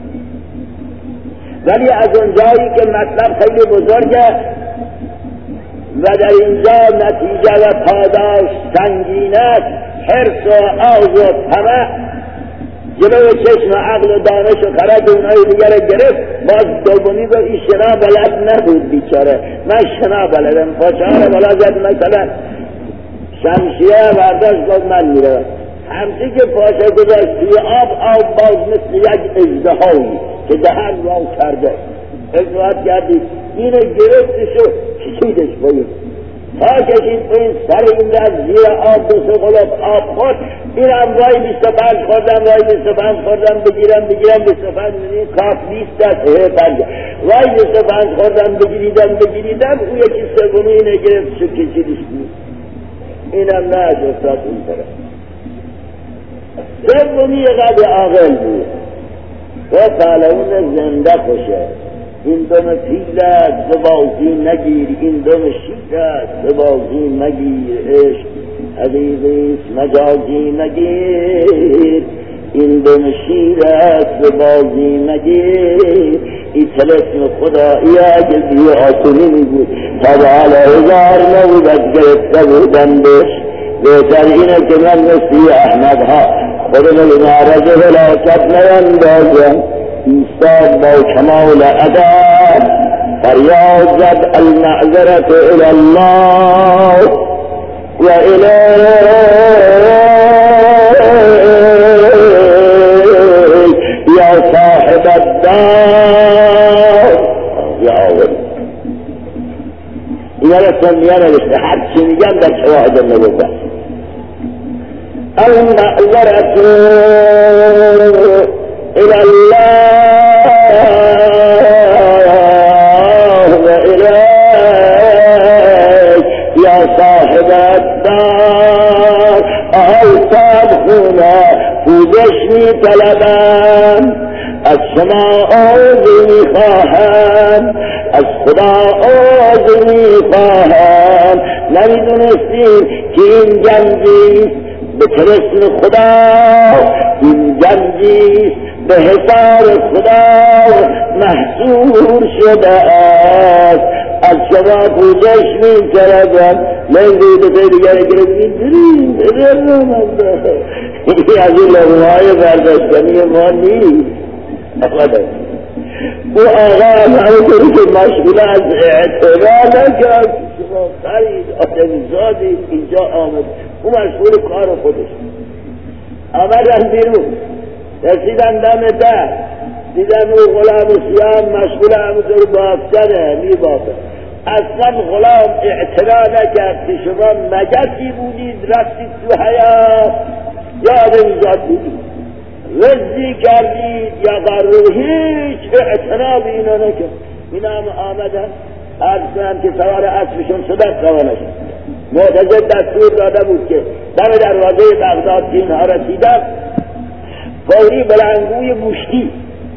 Speaker 1: ولی از اونجایی که مطلب خیلی بزرگه و در اینجا نتیجه و پاداش سنگین است، حرص و آز و طمع جلوی چشم و عقل و دانش و خرد اونهای دیگر گرفت. باز دومی با این شنا بلد نبود بیچاره، من شنا بلدم، پاچه‌ها بالا زد مثلا شمشیره برداشت گفت من میرم. همچه که پاشه گذاشت توی آب باز مثل یک اژدهایی که دهن واو کرده التفات کردی، اینو گرفتش و کشیدش باید تا کشید به این سر این در زیر آب دو سه قلوب آب خورد، اینم وای 25 خوردم وای 25 خوردم بگیرم 25 میدونی کاف 20 دست وای 25 خوردم بگیریدم او یکی سومی اینه گرفت شد کشیدش بود. اینم نه از استاد اون طرف سومی قد عاقل بود و پهلوان زنده خوشه. این دم پیل است به بازی نگیر، این دم شیر است به بازی نگیر، عشق حقیقیست مجازی نگیر، این دم شیر است به بازی نگیر. این طلسم خدایی اگه بی آسونی بود تا به حال 1000 نبودت گرفته بودندش. بهتر اینه که من مثل احمدها خودم به معرض هلاکت نیندازم، ایستاد با کمال ادب فریاد زد المعذرة الی الله و الیک یا صاحب الدار. یا آور اینا را سنیه نوشته، هر چی میگن در شواهد النبوة. المعذرة إلى الله وإليك يا صاحب الدار. أوصاب هنا پوزش طلبم، از شما عذر خواهم، از خدا عذر خواهم. نمیدونستیم که این گنجیست به طلسم خدا، این گنجیست به حساب خدا محصور شده است. از شما پوزش می طلبم. لنگی به دیگر گرفتیم بریم از این لغمهای برداشتنی ما نیست. او آقا همونطوری که مشغول از اعتبار نکرد شما خرید آدمیزادی اینجا آمد، او مشغول کار خودش. آمدن بیرون رسیدن دم در، دیدن او غلام سیاه مشغول همونطور بافتنه میبافه. اصلا غلام اعتراض نکرد که شما مگسی بودید رفتید تو حیات یا آدمیزاد بودید، وزی کردید یا قرر، هیچ اعتراضی اینا نکرد. اینا هم آمدن عرض که سوار اسبشون شدن روانشون. معتضد دستور داده بود که دم دروازه بغداد که اینها رسیدن فوری بلندگوی مشتی،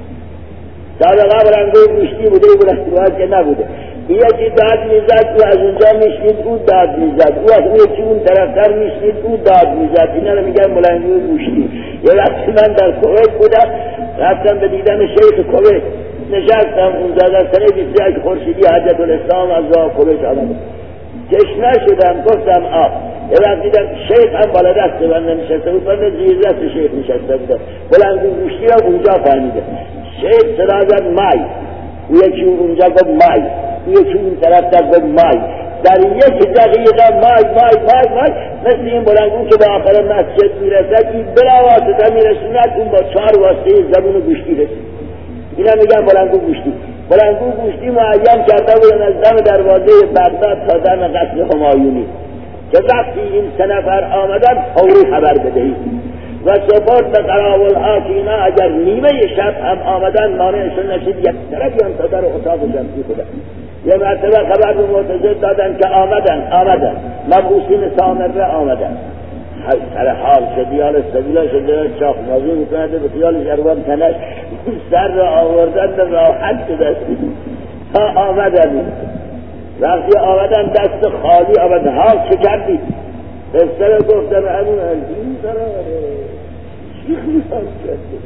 Speaker 1: سابقا بلندگوی مشتی بوده، بلندگوی که نبوده، یکی داد میزد و از اونجا میشنید او داد میزد، او از یکی اون طرفتر میشنید او داد میزد. اینا رو میگن بلندگوی مشتی. یه وقتی من در کویت بودم رفتم به دیدن شیخ کویت، نشستم اونجا در سنه 21 خورشیدی حجت الاسلام از راه کویت آمده، تشنه شدم گفتم آب. یه وقت دیدم شیخ هم بالا دست بنده نشسته بود، بنده زیر دست شیخ نشسته بوده، بلندگوی مشتی رو اونجا فهمیده. شیخ صدا زد مای، او یکی اونجا گفت مای، او یکی اون طرف در گفت مای. در یک دقیقه مای مثل این بلندگو که به آخر مسجد میرسد این بلا واسطه میرسوند، اون با 4 واسطه زبون گوشتی رسید. اینا میگن بلندگو گوشتی. بلندگو گوشتی معین کرده بودن از دم دروازه بغداد تا دم قصر همایونی که وقتی این 3 نفر آمدن فوری خبر بدهید و سپورت به قراولها که اینا اگر نیمه شب هم آمدن مانعشون نشید یک طرفی هم تا در اتاق جمعی بودن. یه مرتبه خبر به معتضد دادن که آمدن مبعوثین سامره آمدن. سر حال شدیال سبیلا شده چاق مازی میکنده به خیال جروان تنش سر را آوردن راحت شده تا آمدن. وقتی آمدن دست خالی آمدن، حال چه کردید؟ بستر گفتن همون این دراره چی خیال کرده؟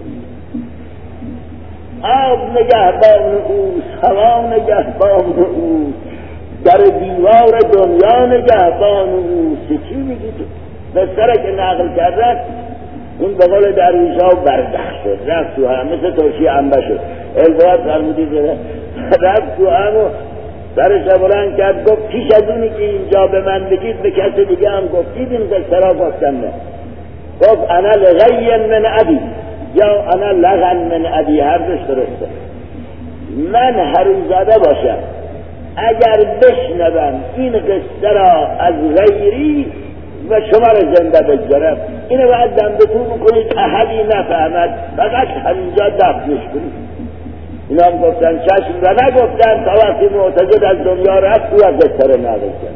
Speaker 1: آب نگهبان اوست، هوا نگهبان اوست، در دیوار دنیا نگهبان اوست. چی میگی تو؟ بستره که نقل کردن این به قول درویش ها بردخ شد، رفت تو هم مثل ترشی انبه شد. الباید فرمودی زده رفت تو هم و سرش بلند کرد گفت پیش از اونی که اینجا به من بگید به کسی دیگه هم گفتید این قصه را گفتم نه. گفت انا لغی من ابی یا انا لغن من ابی، هر دوش درسته. من حرومزاده باشم اگر بشنوم این قصه را از غیری و شما را زنده بگذارم، اینو باید دنبتون بکنید احدی نفهمد، فقط همینجا دفنش کنید. اینا هم گفتن چشم و نگفتن تا وقتی معتزد از دنیا رفت او از قصه را نقل کرد.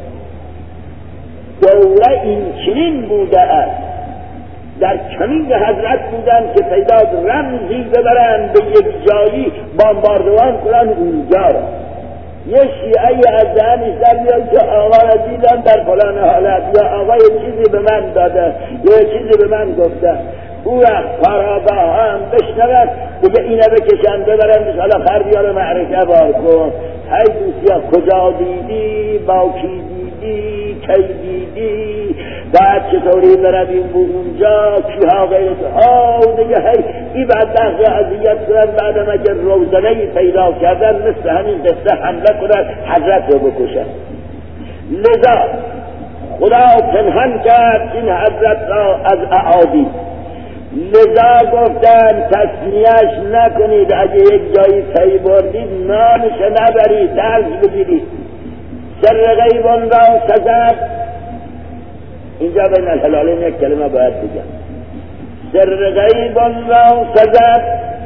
Speaker 1: دوره این چنین بوده است، در کمین حضرت بودن که پیدا رمزی ببرن به یک جایی بامباردوان کنن اونجا را. یه شیعه از دهنش در میاد که آقا را دیدم در فلان حالت، یا آقا یه چیزی به من داده، یه چیزی به من گفته. او وقت کاراگاه هم بشنود دیگه اینه بکشن ببرن حالا خربیار معرکه بار کن. هی دوستیا کجا دیدی، با کی دیدی، کی دیدی، بعد چطوری برویم اونجا، کیها غیرت ها دیگه. هی این بدبخت اذیت کنن، بعدم اگر روزنه‌ای پیدا کردن مثل همین قصه حمله کنن حضرت رو بکشن. لذا خدا پنهان کرد این حضرت را از اعادی. لذا گفتن تصمیهش نکنید، اگه یک جایی پی بردید نامش نبرید، درس بگیرید. سر غیبان را سزد، اینجا بین الحلالین یک کلمه باید بگم. سر غیبان را سزد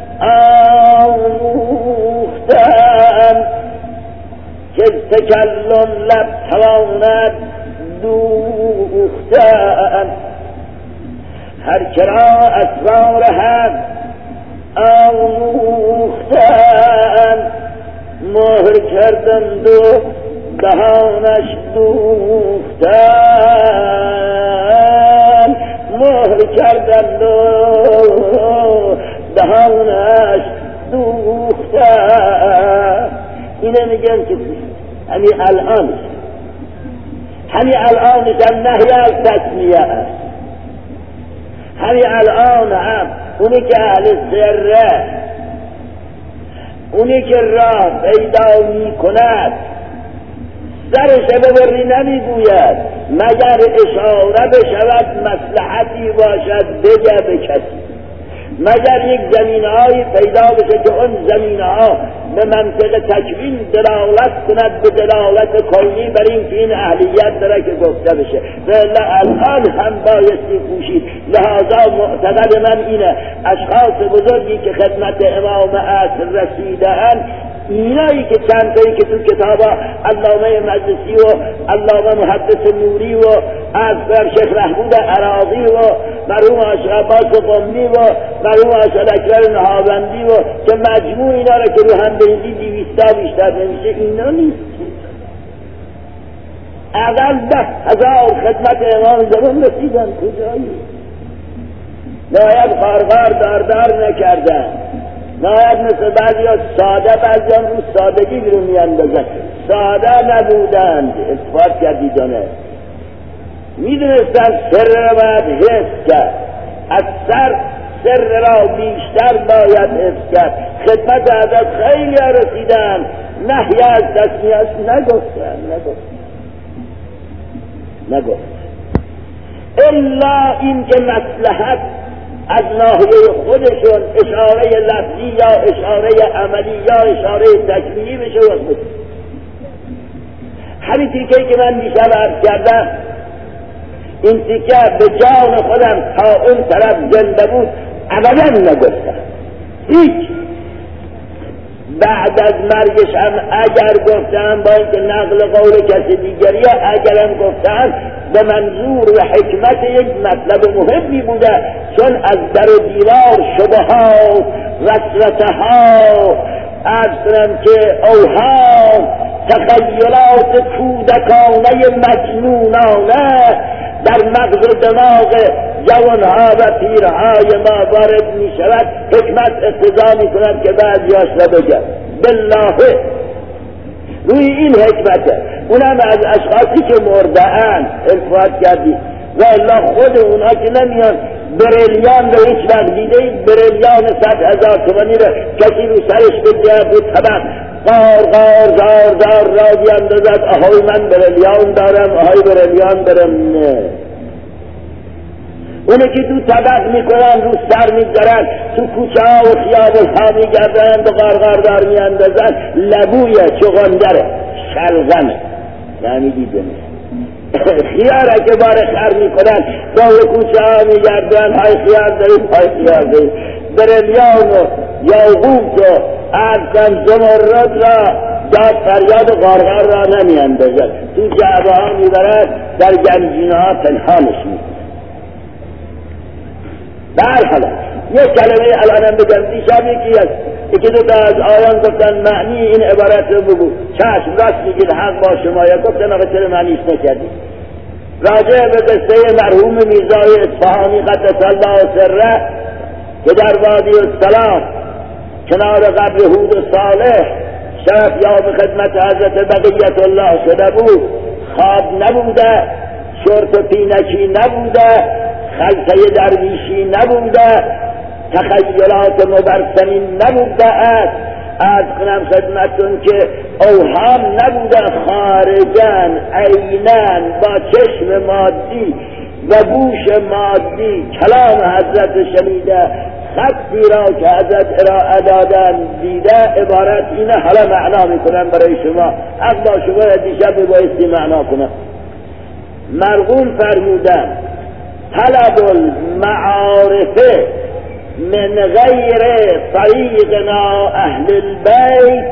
Speaker 1: آموختن، که تکلم لب تواند دوختن. هر کرا اسرار حق آموختن، مهر کردند و دهانش دوختن. مهر کردند و دهانش دوختن. اینه میگن که همین الانش هم نهی از تسمیه است. همین الان هم اونی که اهل سره، اونی که راه پیدا می کند سرش ببری نمیگوید مگر اشاره بشود مصلحتی باشد بگه به کسی، مگر یک زمینه‌های پیدا بشه که اون زمینه‌ها به منطق تکوین دلالت کند به دلالت کلی بر این که این اهلیت داره که گفته بشه. ولی الان هم بایستی پوشید. لحاظا معتقد من اینه اشخاص بزرگی که خدمت امام عصر رسیده‌اند، اینایی که چند تایی که تو کتابا علامه مجلسی و علامه محدث نوری و از شیخ محمود عراقی و مرحوم آشق عباس قمی و مرحوم آشق اکبر نهاوندی و که مجموع اینا را که رو هم بریزی 200 بیشتر نمیشه، اینا نیست. اقل 10,000 خدمت امام زمان رسیدن. کجایی؟ نهایت خارغار داردار نکردن، نهایت مثل بعضی ها ساده، بعضی هم رو سادگی رو میاندازن. ساده نبودند، اثبات کردیدانه میدونستن سر را باید حفظ کرد، از سر را بیشتر باید حفظ کرد. خدمت حضرت خیلی ها رسیدن، نهی از تسمیه نگفت الا این که مصلحت از ناحیه خودشون اشاره لفظی یا اشاره عملی یا اشاره تکمیلی بشه وقت. همین تیکه‌ای که من دیشب عرض کردم، این تیکه به جان خودم تا اون طرف زنده بود ابدا نگفتم هیچ. بعد از مرگش هم اگر گفتم با اینکه نقل قول کسی دیگری اگرم گفتم به منظور و حکمت یک مطلب مهمی بوده، چون از در و دیوار شبه‌ها وسوسه‌ها عرضم که اوهام تخیلات کودکانه مجنونانه در مغز و دماغ جوانها و پیرهای ما وارد می شود، حکمت اقتضا می کند که بعضیاش را بگم. بالله روی این حکمته، اونم از اشخاصی که مرده‌اند التفات کردی و الا خود اونها که نمیان بریلیان رو هیچ وقت دیدید، بریلیان 100,000 تومانی رو کسی رو سرش بگه بود طبق قار را بیاندازد آهای من بریلیان دارم، آهای بریلیان دارم. نه، اونه که تو طبق میکنن رو سر میگذارن، تو کوچه ها و خیابون ها میگردن و قارقاردار میاندازن، لبویه، چغندره، شلغمه نمیدیده خیار که بار خر میکنن با کوچه ها میگردن های خیار داریم های خیار داریم برلیان و یاقوت و ارکن زمرد را داد فریاد و غارغار را نمی اندازد تو جعبه ها میبرد در گنجینه ها پنهانش میکنه. برحالا یک کلمه الانم بگم دیشب یکی دو تا از آیان گفتن معنی این عبارت رو بگو چشم راست میگید حق با شما یا گفتن آقا چرا معنیش نکردید. راجع به قصه مرحوم میرزای اصفهانی قدس الله سره که در وادی السلام کنار قبر هود و صالح شرف یاب خدمت حضرت بقیت الله شده بود، خواب نبوده، شرط و پینکی نبوده، خلطه درویشی نبوده، تخیلات مبرسمی نبوده است. از کنم خدمتون که اوهام نبوده، خارجن عینن با چشم مادی و گوش مادی کلام حضرت شنیده، خطی را که حضرت ارائه دادن دیده. عبارت اینه، حالا معنا میکنم برای شما، حق با شما دیشب بایستی معنا کنم. مرحوم فرمودن طلب المعارف من غیر طریقنا اهل البیت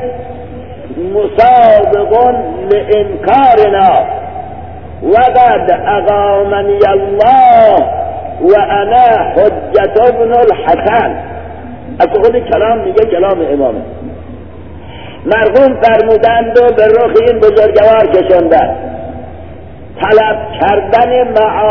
Speaker 1: مسابق لانکارنا وقد اقامنی الله و انا حجت ابن الحسن. از خود کلام میگه، کلام امامه. مرحوم فرمودند و به رخ این بزرگوار کشندند طلب کردن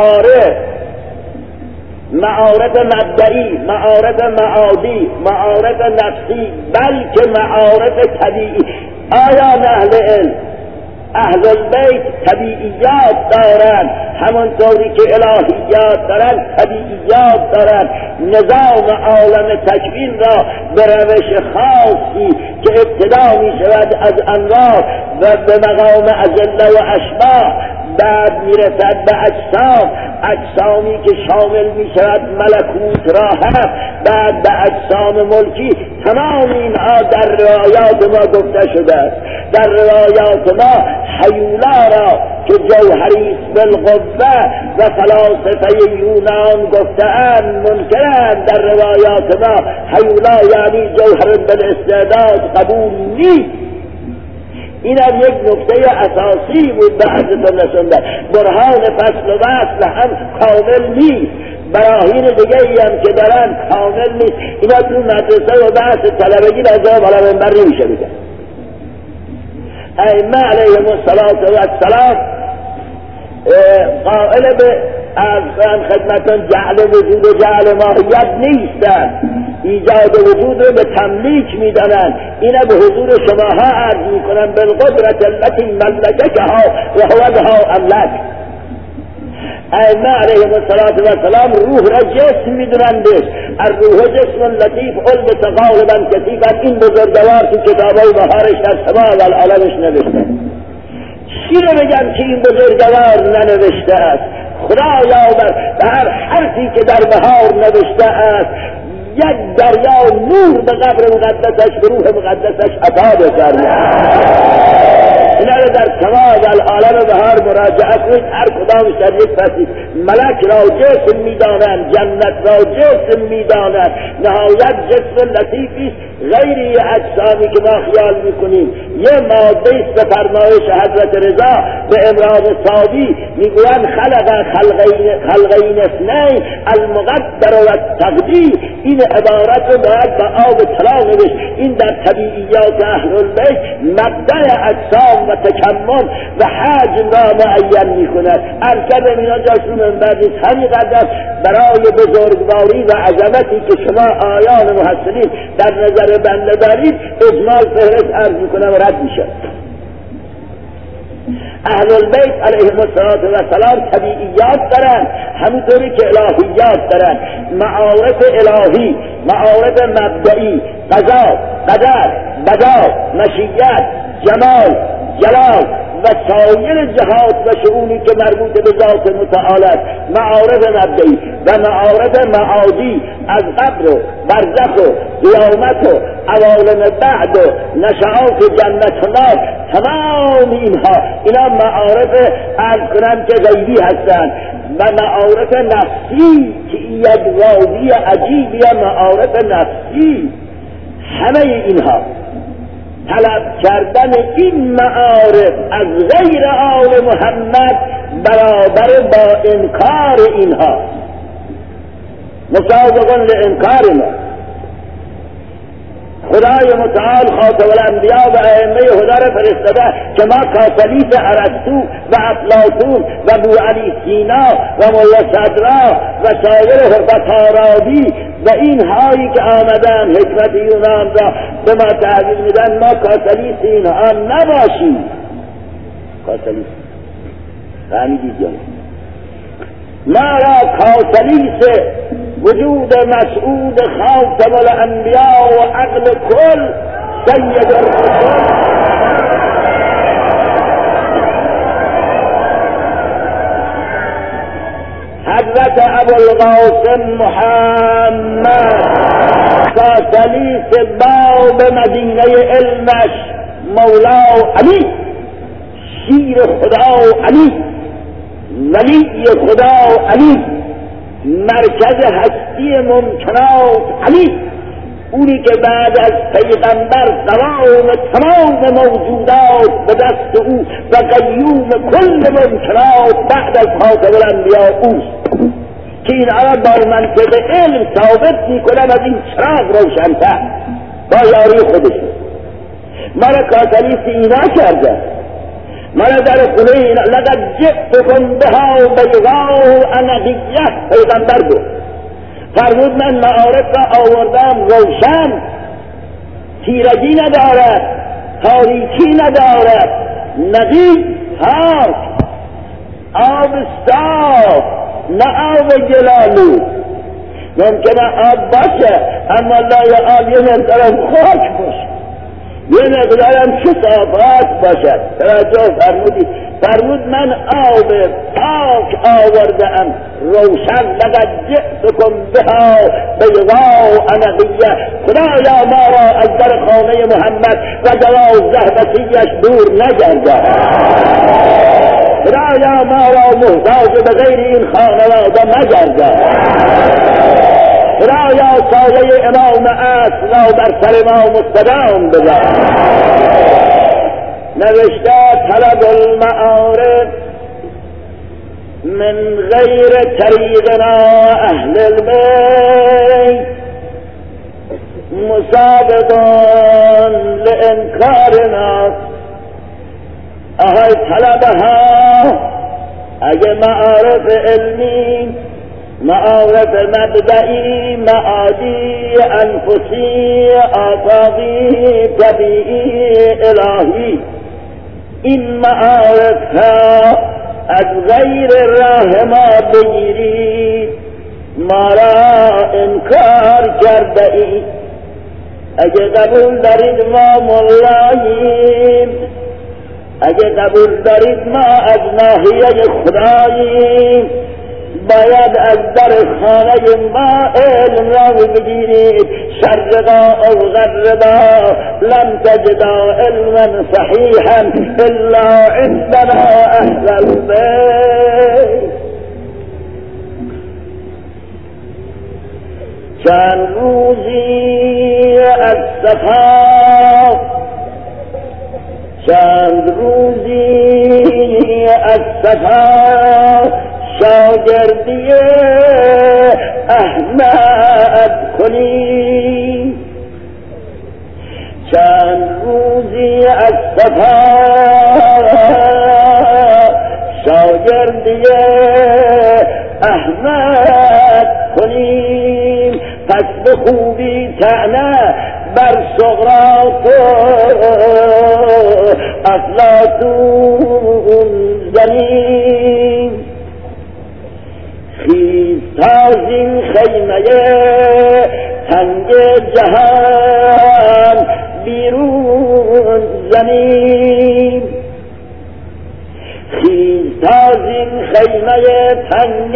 Speaker 1: معارف مبدئی، معارف معادی، معارف نفسی، بلکه معارف طبیعی. آیا اهل البیت طبیعیات دارن همونطوری که الهیات دارن طبیعیات دارن؟ نظام عالم تکوین را به روش خاصی که ابتدا می شود از انوار و به مقام اجله و اشباح، بعد میرسد به اجسامی که شامل می شود ملکوت را هم، بعد به اجسام ملکی. تمام اینها در روایات ما گفته شده است. در روایات ما حیولا را که جوهریست بالقوه و فلاسفه یونان گفته‌اند منکرند. در روایات ما حیولا یعنی جوهر بالاستعداد قبول نیست. این هم یک نکته اساسی بود به حضرت نشونده. برهان فصل و وصل هم کامل نیست، براهین دیگه ای هم که دارن کامل نیست. اینا تو مدرسه و بحث طلبگی لازم بالا منبر نمیشه بگن. ائمه علیهم السلام قائل به ارزان خدمتان جعل وجود و جعل ماهیت نیستن، ایجاد وجود رو به تملیک میدانند. اینا به حضور شماها عرض میکنن بالقدرت التي ملککها و هو لها املک. ائمه علیهم السلام روح را جسم میدونندش، الروح جسم لطیف البس غالبا کثیفا. این بزرگوار تو کتابای بهارش در سما و العالمش نوشته. چی رو بگم که این بزرگوار ننوشته است؟ خدایا بر هر حرفی که در بهار نوشته است یک دریا نور به قبر مقدسش، به روح مقدسش عطا بفرماید. اینا رو در سما و العالم بهار مراجعه کنید، هر کدامش در یک فصل. ملک را جسم میدانند، جنت را جسم میدانند، نهایت جسم لطیفی غیری اجسامی که ما خیال میکنیم. یه ماده است به فرمایش حضرت رضا به امراض صادی میگویند خلقین اثنین المقدر و التقدیر. این عبارت رو باید با آب طلا نوشت. این در طبیعیات اهل البیت مبدأ اجسام و تکمل و حجم را معین میکند. ارکب اینا جاش رو منبر نیست. همین قدر برای بزرگواری و عظمتی که شما آیان محسنین در نظر بنده دارید اجمال فهرست عرض میکنم و رد میشه. اهل البیت علیهم السلام طبیعیات دارن همونطوری که الهیات دارن. معارف الهی، معارف مبدئی، قضا، قدر، بدا، مشیت، جمال، جلال، و سایر جهات و شئونی که مربوط به ذات متعال است، معارف مبدئی و معارف معادی از قبر و برزخ و قیامت و عوالم بعد و نشعات جنت و نار، تمام اینا معارف عرض کنم که غیبی هستند و معارف نفسی که یک راضی عجیبی معارف نفسی. همه اینها طلب کردن این معارف از غیر آل محمد برابر با انکار اینها، مسابقا لانکار ما. خدای متعال خاتم الانبیا و ائمه هدى را فرستاده که ما کاسلیس ارسطو و افلاطون و بوعلی سینا و ملا صدرا و سایر بطارابی و این هایی که آمدن حکمت یونان را به ما تحویل میدن، ما کاسلیس اینها نباشیم. کاسلیس فهمیدید یا ما را کاسلیس وجود مسعود خاتم الانبیاء و عقل کل سید الرسل حضرت ابوالقاسم محمد کاسلیس باب مدینه علمش مولا علی، شیر خدا علی، ولی خدا علی، مرکز هستی ممکنات علی، اونی که بعد از پیغمبر تمام موجودات به دست او و قیوم کل ممکنات بعد از خاتم الانبیاء اوست که این عرب با منطق علم ثابت میکنن از این چراغ روشن‌تر با یاری خودشون. مرا کاتلیس اینا کرده، مرا در خونه اینا لقد جئتكم بها بیضاء انقیه، پیغمبر بود فرمود من معارف را آوردم روشن، تیرگی ندارد، تاریکی ندارد، نقی پاک، آب صاف، نه آب گلالو. ممکنه آب باشه اما لای آب یه مقدارم خاک باشه، یه مقدارم کثافات باشد. توجه فرمودید؟ فرمود من آب پاک آوردم روشن، لقد جئتكم بها بیضاء نقیه. خدایا ما را از در خانه محمد و 12 بچه‌اش دور نگردان. خدایا ما را محتاج به غیر این خانواده مگردان. خدایا سایه امام عصر را بر سر ما مستدام بذار. نوشته طلب المعارف من غیر طریقنا اهل البیت مسابقان لانکارنا. اهای طلبها، اگه معارف علمی، معارف مبدئی، معادی، انفسی، آفاقی، طبیعی، الهی، این معارف ها از غیر راه ما بگیرید، ما را انکار کرده اید. اگه قبول دارید ما مولاییم، اگه قبول دارید ما از ناحیه خداییم، باید از در خانه ما علم را بگیرید. شرقا او غربا لم تجدا علما صحیحا الا عندنا اهل البیت. چند روزی از صفا، چند روزی از صفا شاگردی احمد کنی. چند روزی از صفا شاگردی احمد کنیم، پس به خوبی طعنه بر سقراط افلاطون زنیم. خیز تازین خیمه تنگ جهان بیرون زنیم. تا زین خیمه تنگ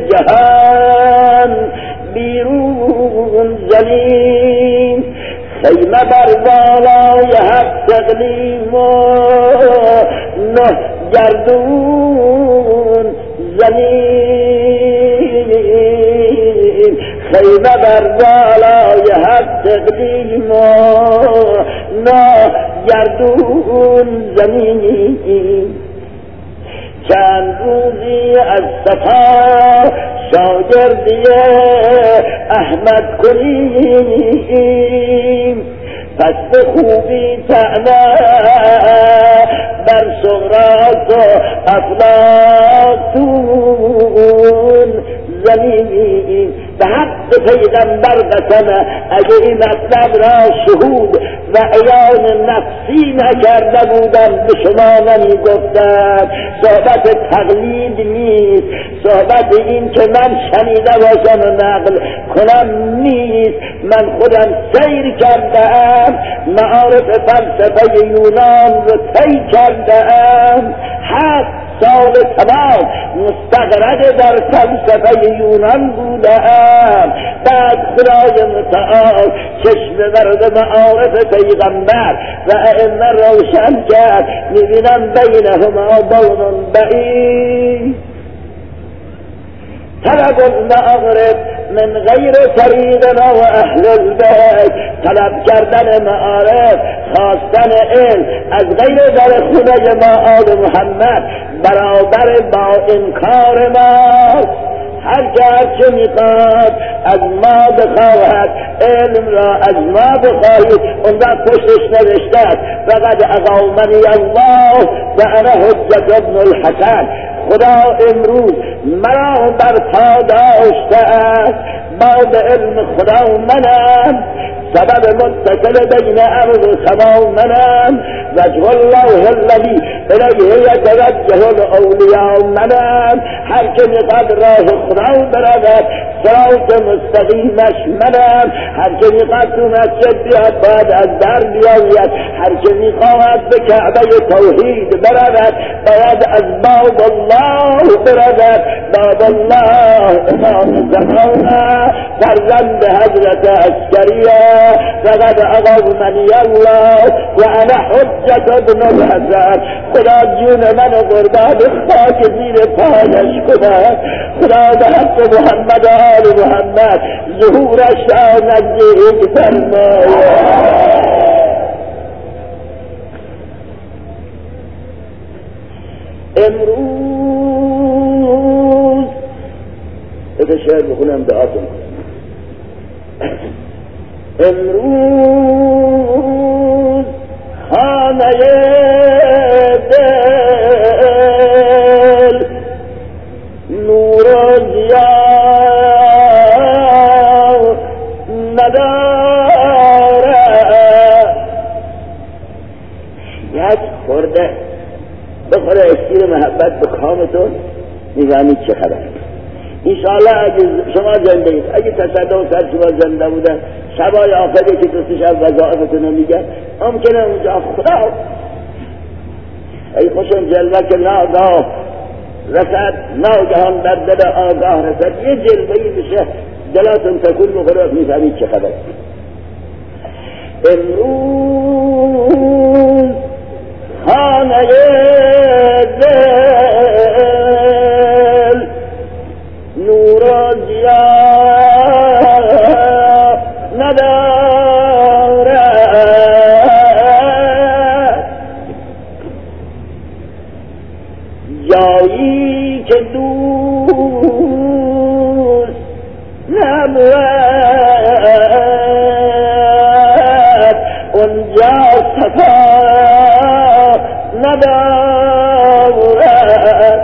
Speaker 1: جهان بیرون زنیم، خیمه بر بالای هفت اقلیم و نه گردون زنیم، خیمه بر بالای هفت اقلیم و نه گردون زنیم. چند روزی از صفا شاگردی احمد کنیم، پس به خوبی طعنه بر سقراط و افلاطون زنیم. به حق پیغمبر قسمه اگه این مطلب را شهود و عیان نفسی نکرده بودم به شما نمی گفتم. صحبت تقلید نیست، صحبت این که من شنیده باشم و نقل کنم نیست. من خودم سیر کردم، معارف فلسفه یونان رو طی کردم، 7 سال تمام مستغرق در فلسفه یونان بودم. بعد خدای متعال چشم ورد معارف پیغمبر و ائمه روشن کرد، میبینم بینهما بون بعید. طلب المعارف من غیر طریقنا و اهل البیت، طلب کردن معارف، خواستن علم از غیر در خونه ما آل محمد برابر با انکار ما. هر که میخواد از ما بخواهد علم را از ما بخواهید، اون در پشتش نوشته است فقد اقامنی الله و انا حجت ابن الحسن. خدا امروز مرا برپا داشته است، باب علم خدا منم، سبب متصل بین ارض و سما منم، وجه الله الذی الیه یتوجه الاولیاء منم. هر که میخواد راه خدا برود صراط مستقیمش منم. هر که میخواد تو مسجد بیاد باید از در بیاید، هر که میخواهد به کعبه توحید برود باید از باب الله برود. باب الله امام زمانه فرزند حضرت عسکریه، فقد اقامنی الله و انا حجت ابن الحسن. خدا جون من قربان خاک زیر پایش کند. خدا به حق محمد و آل محمد ظهورش را نزدیک فرماید. امروز این شعر بخونم دعاتون. امروز خانه دل نور و ضیا ندارد. یک خورده بخوره اسکیر محبت به کامتون میفهمید چه خبر. انشاءالله اگه شما زنده اید، اگه تصدق سر شما زنده بودن، شبای آخری که دوستش از وظائفتون میگن ممکنه اونجا خدا ای خوشم جلوه که ناگاه رسد، ناگهان در دل آگاه رسد، یه جلوهی بشه دلاتون تکون بخوره میفهمید چه خبر. امروز خانه دل نور و ضیا ندارد. جایی که دوست نبود اونجا صفا ندارد.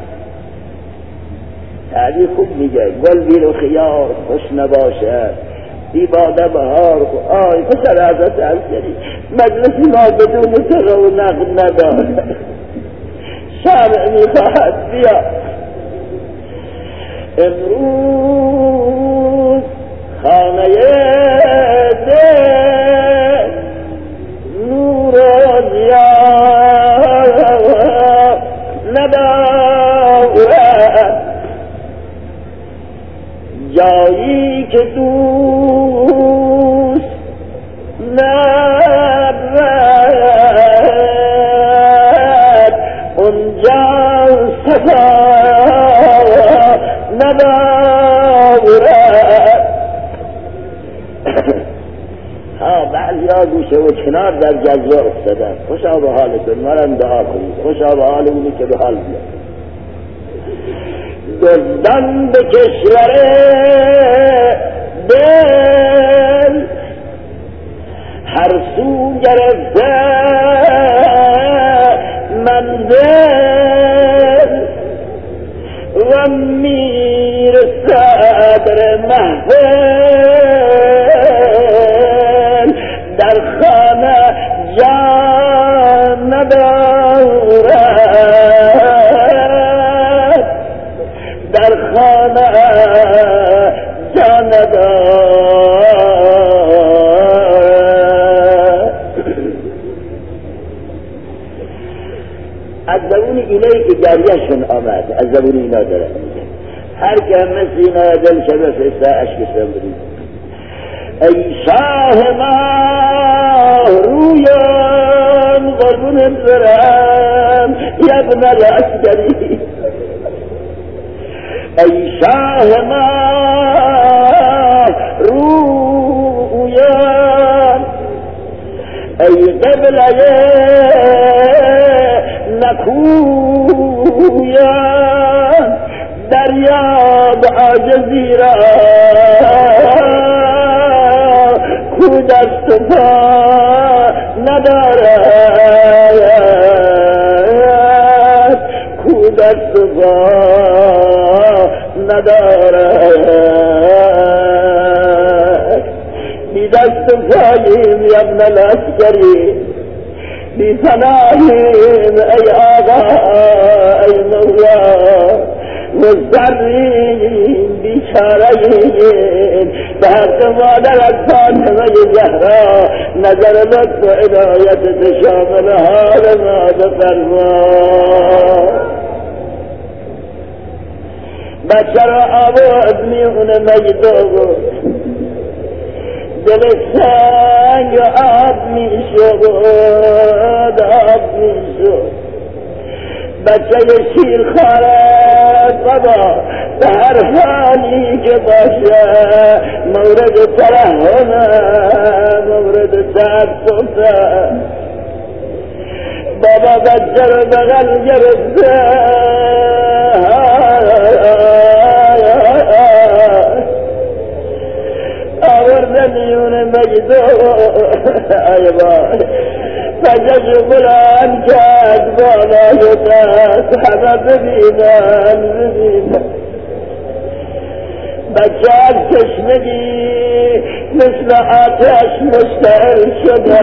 Speaker 1: تعبیر خوب میگه، گل بیر و خیار خوش نباشد، بی باده بهار آی پسر حضرت عسکری، مجلسی ما بدون تو رونق ندارد. شمع میخواهد بیا. امروز خانه دل نور و ضیا ندارد. که دوست نبرد اونجا صفا ندارد. ها بعضی ها گوشه و کنار در جزوه افتادن. خوشا به حالتون، مرم دعا کنید، خوشا به حال اونی که به حال بیاد. دزدان به کشور دل هر سو گرفته منزل و میرسد در محفل در خانه جان ندارد، در خانه جان ندارد. از زبون اینایی که گریهشون آمد، از زبون اینا داره هر که هم مثل اینا دل شده فسته عشقشون برید. ای شاه ما رویان قربونت برم یبن العسکری، ای شاه ما رویان، ای قبله نکویان، دریاب عاجزی را کو دست پا ندارد، کو دست پا ندارد. بی دست پاییم یبن العسکری، بی پناهیم ای آقا ای مولا، مضطرین بیچاره‌ایم به حق مادرت فاطمه زهرا، نظر لطف و عنایتت شامل حال ما بفرما. بچه را آورد میون مجدو بود، دل سنگ آب میشد، آب میشد. بچه شیر خارد بابا به هر حالی که باشه مورد ترحمه، مورد تعصفه. بابا بچه رو بغل گرفته آورده میون مجدو، ای وای فجج بلند کرد بالای دست همه ببینن ببینن. بچه از تشنگی مثل آتش مشتعل شده،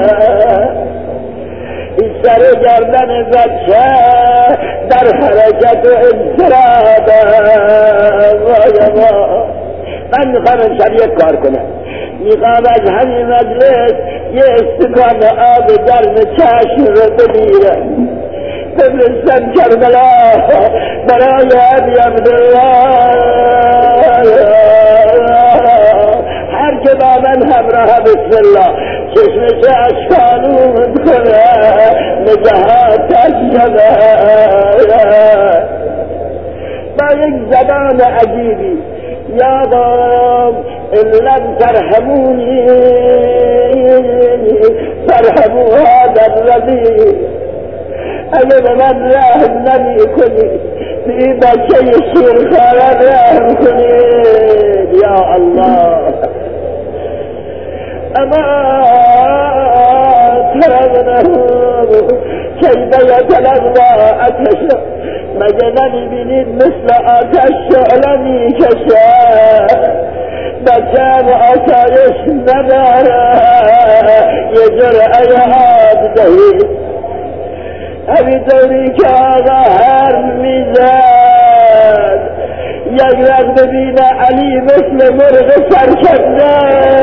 Speaker 1: این سر گردن بچه در حرکت و اضطرابه. وای ما من میخوام امشب یک کار کنم، میخوام از همین مجلس یه استکان آب گرم چشم رو بگیرم بفرستم کربلا برای ابی عبدالله. هر که با من همراه بسم الله چشمش اشکالون کنه نجاحاتش شده با یک زبان عجیبی. یا قوم ان لم ترحمونی فرحموا هذا الذی، اگه به من رحم نمی کنی به این بچه شیرخواره رحم کنید. یا الله اما ترونه کیف یتلظی عطشه، مگه نمیبینید مثل آتش شعله میکشه؟ بچه آسایش نداره، یه جرعه آب دهید. همینطوری که آقا حرف میزد یک وقت ببینه علی مثل مرغ سرکنده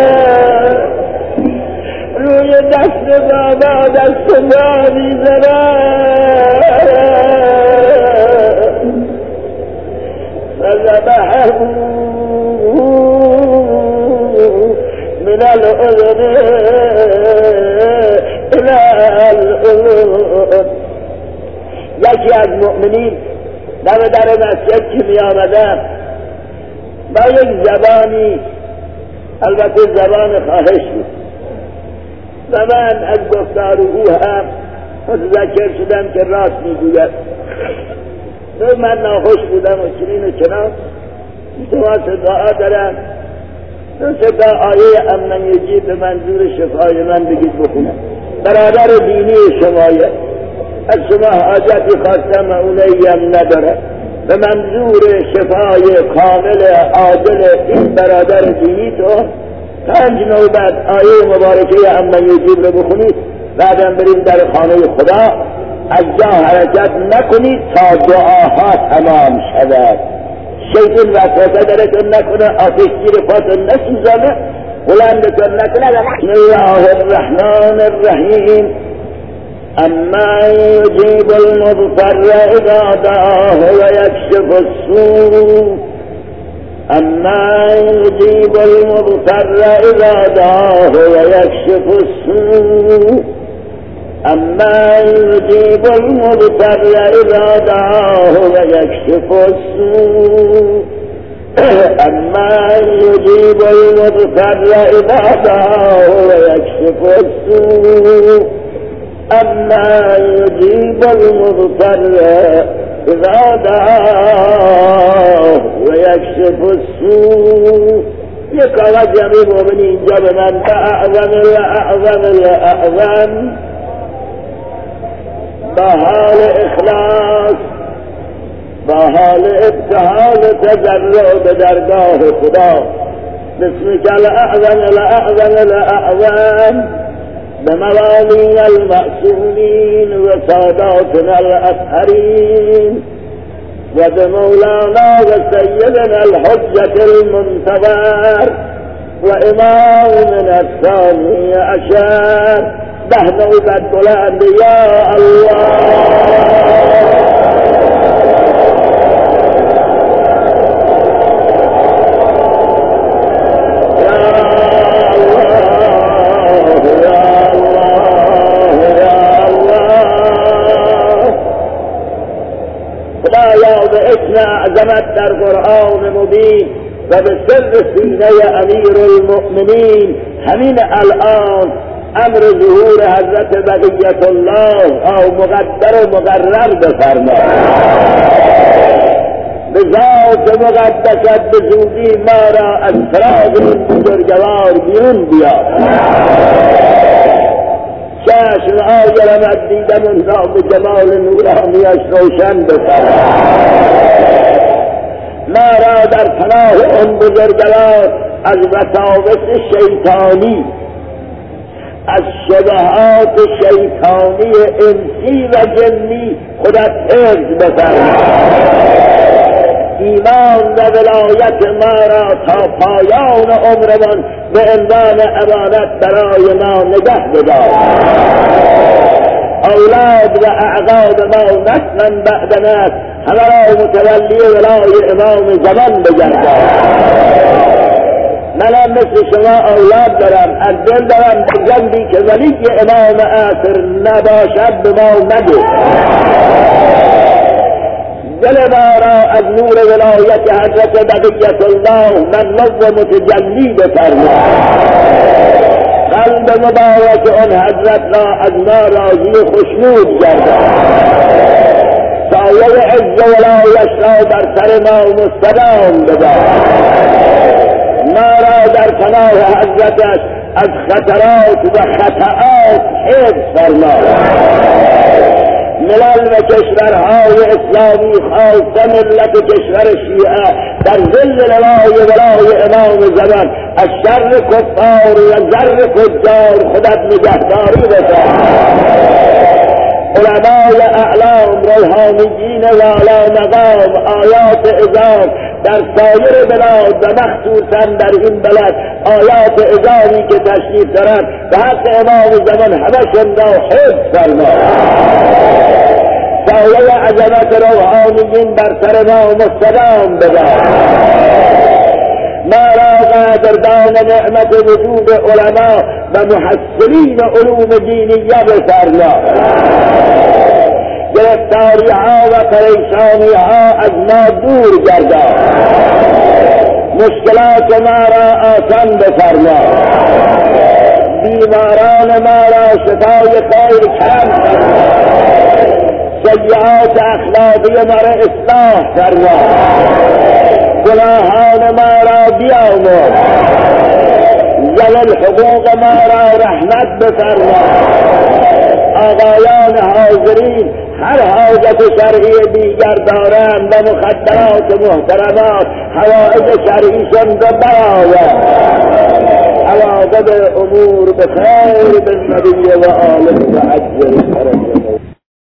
Speaker 1: روی دست بابا دست ما میزنه فذبحه الأذن إلى الأذن. یکی از مؤمنین در مسجد که می آمدن با یک زبانی، البته زبان خواهش بود، و من از گفتار او هم متذکر شدم که راست می گوید. من ناخوش بودم و چنین و چنان. تو دعا دارم تا آیه امن یجیب به منظور شفای من بگید بخونم. برادر دینی شمایه، از شما حاجتی خواستم و اونهیم نداره. به منظور شفای کامل عادل این برادر دینی تو 5 نوبت آیه مبارکه امن یجیب رو بخونید، بعدم بریم در خانه خدا. از جا حرکت نکنید تا دعاها تمام شود. شیطان وسوسه درتون نکنه، آتشگیر پاتون نسوزانه، بلندتون نکنه. بسم الله الرحمن الرحیم. اما یجیب المضطر اذا دعاه ویکشف السوء. اما یجیب المضطر اذا دعاه ویکشف السوء. اما یجیب المضطر اذا دعاه ویکشف السوء. اما یجیب المضطر اذا دعاه ویکشف السوء. اما یجیب المضطر اذا دعاه ویکشف السوء. یک کاغذ جمعی مومنی اینجا به من اعظم با حال اخلاص، با حال ابتهال تضرع به درگاه خدا. بسمك الاعظم بموالي المأسومين وساداتنا الأطهرين وبمولانا وسيدنا الحجة المنتظر وإمامنا الثاني عشر. دهنا وبدلان يا الله. عظمت در قرآن مبین و به سر سینه امیر المؤمنین همین الان امر ظهور حضرت بقیت الله او مقدر و مقرر بفرما. به ذات مقدست به زودی ما را از فراغ این بزرگوار بیرون بیار. چشم آگرمت دیدمون را به جمال نورانیش روشن بفرما. ما را در پناه اون بزرگوار از وساوس شیطانی، از شبهات شیطانی انسی و جنی خودت حفظ بفرما. ایمان و ولایت ما را تا پایان عمرمان به عنوان امانت برای ما نگه بدار. اولاد و اعقاب ما نسلا بعد نسل همه را متولی ولای امام زمان بگردان. منم مثل شما اولاد دارم، از دل دارم به جنبی که ولی امام آخر نباشد به ما نگو. دل ما را از نور ولایت حضرت بقیت الله مملو و متجلی بفرما. قلب مبارک اون حضرت را از ما راضی و خشنود گردان. سایه عز ولایش را بر سر ما مستدام بدار. ما را در پناه حضرتش از خطرات و خطاات حفظ فرما. ملل و کشورهای اسلامی خاصه ملت کشور شیعه در ظل لوای ولای امام زمان از شر کفار و ضر فجار خودت نگهداری بفرما. علمای اعلام روحانیین والا مقام آیات اعظام در سایر بلاد و مخصوصا در این بلد آیات اعظامی که تشریف دارند به حق امام زمان همشون را حفظ فرما. سایه عظمت روحانیین بر سر ما مستدام بدار. ما را قدردان نعمت وجود علما و محصلین علوم دینیه بفرما. گرفتاری ها و پریشانی ها از ما دور گردان. مشکلات ما را آسان بفرما. بیماران ما را شفای خیر کرم فرما. سیئات اخلاقی ما را اصلاح فرما. گناهان ما را بیامرز. ذوی الحقوق ما را رحمت بفرما. آقایان حاضرین هر حاجت شرعی دیگر دارند و مخدرات محترمات حوائج شرعیشان را برآور. عواقب امور بخیر بالنبی و آله و عجل فرجه.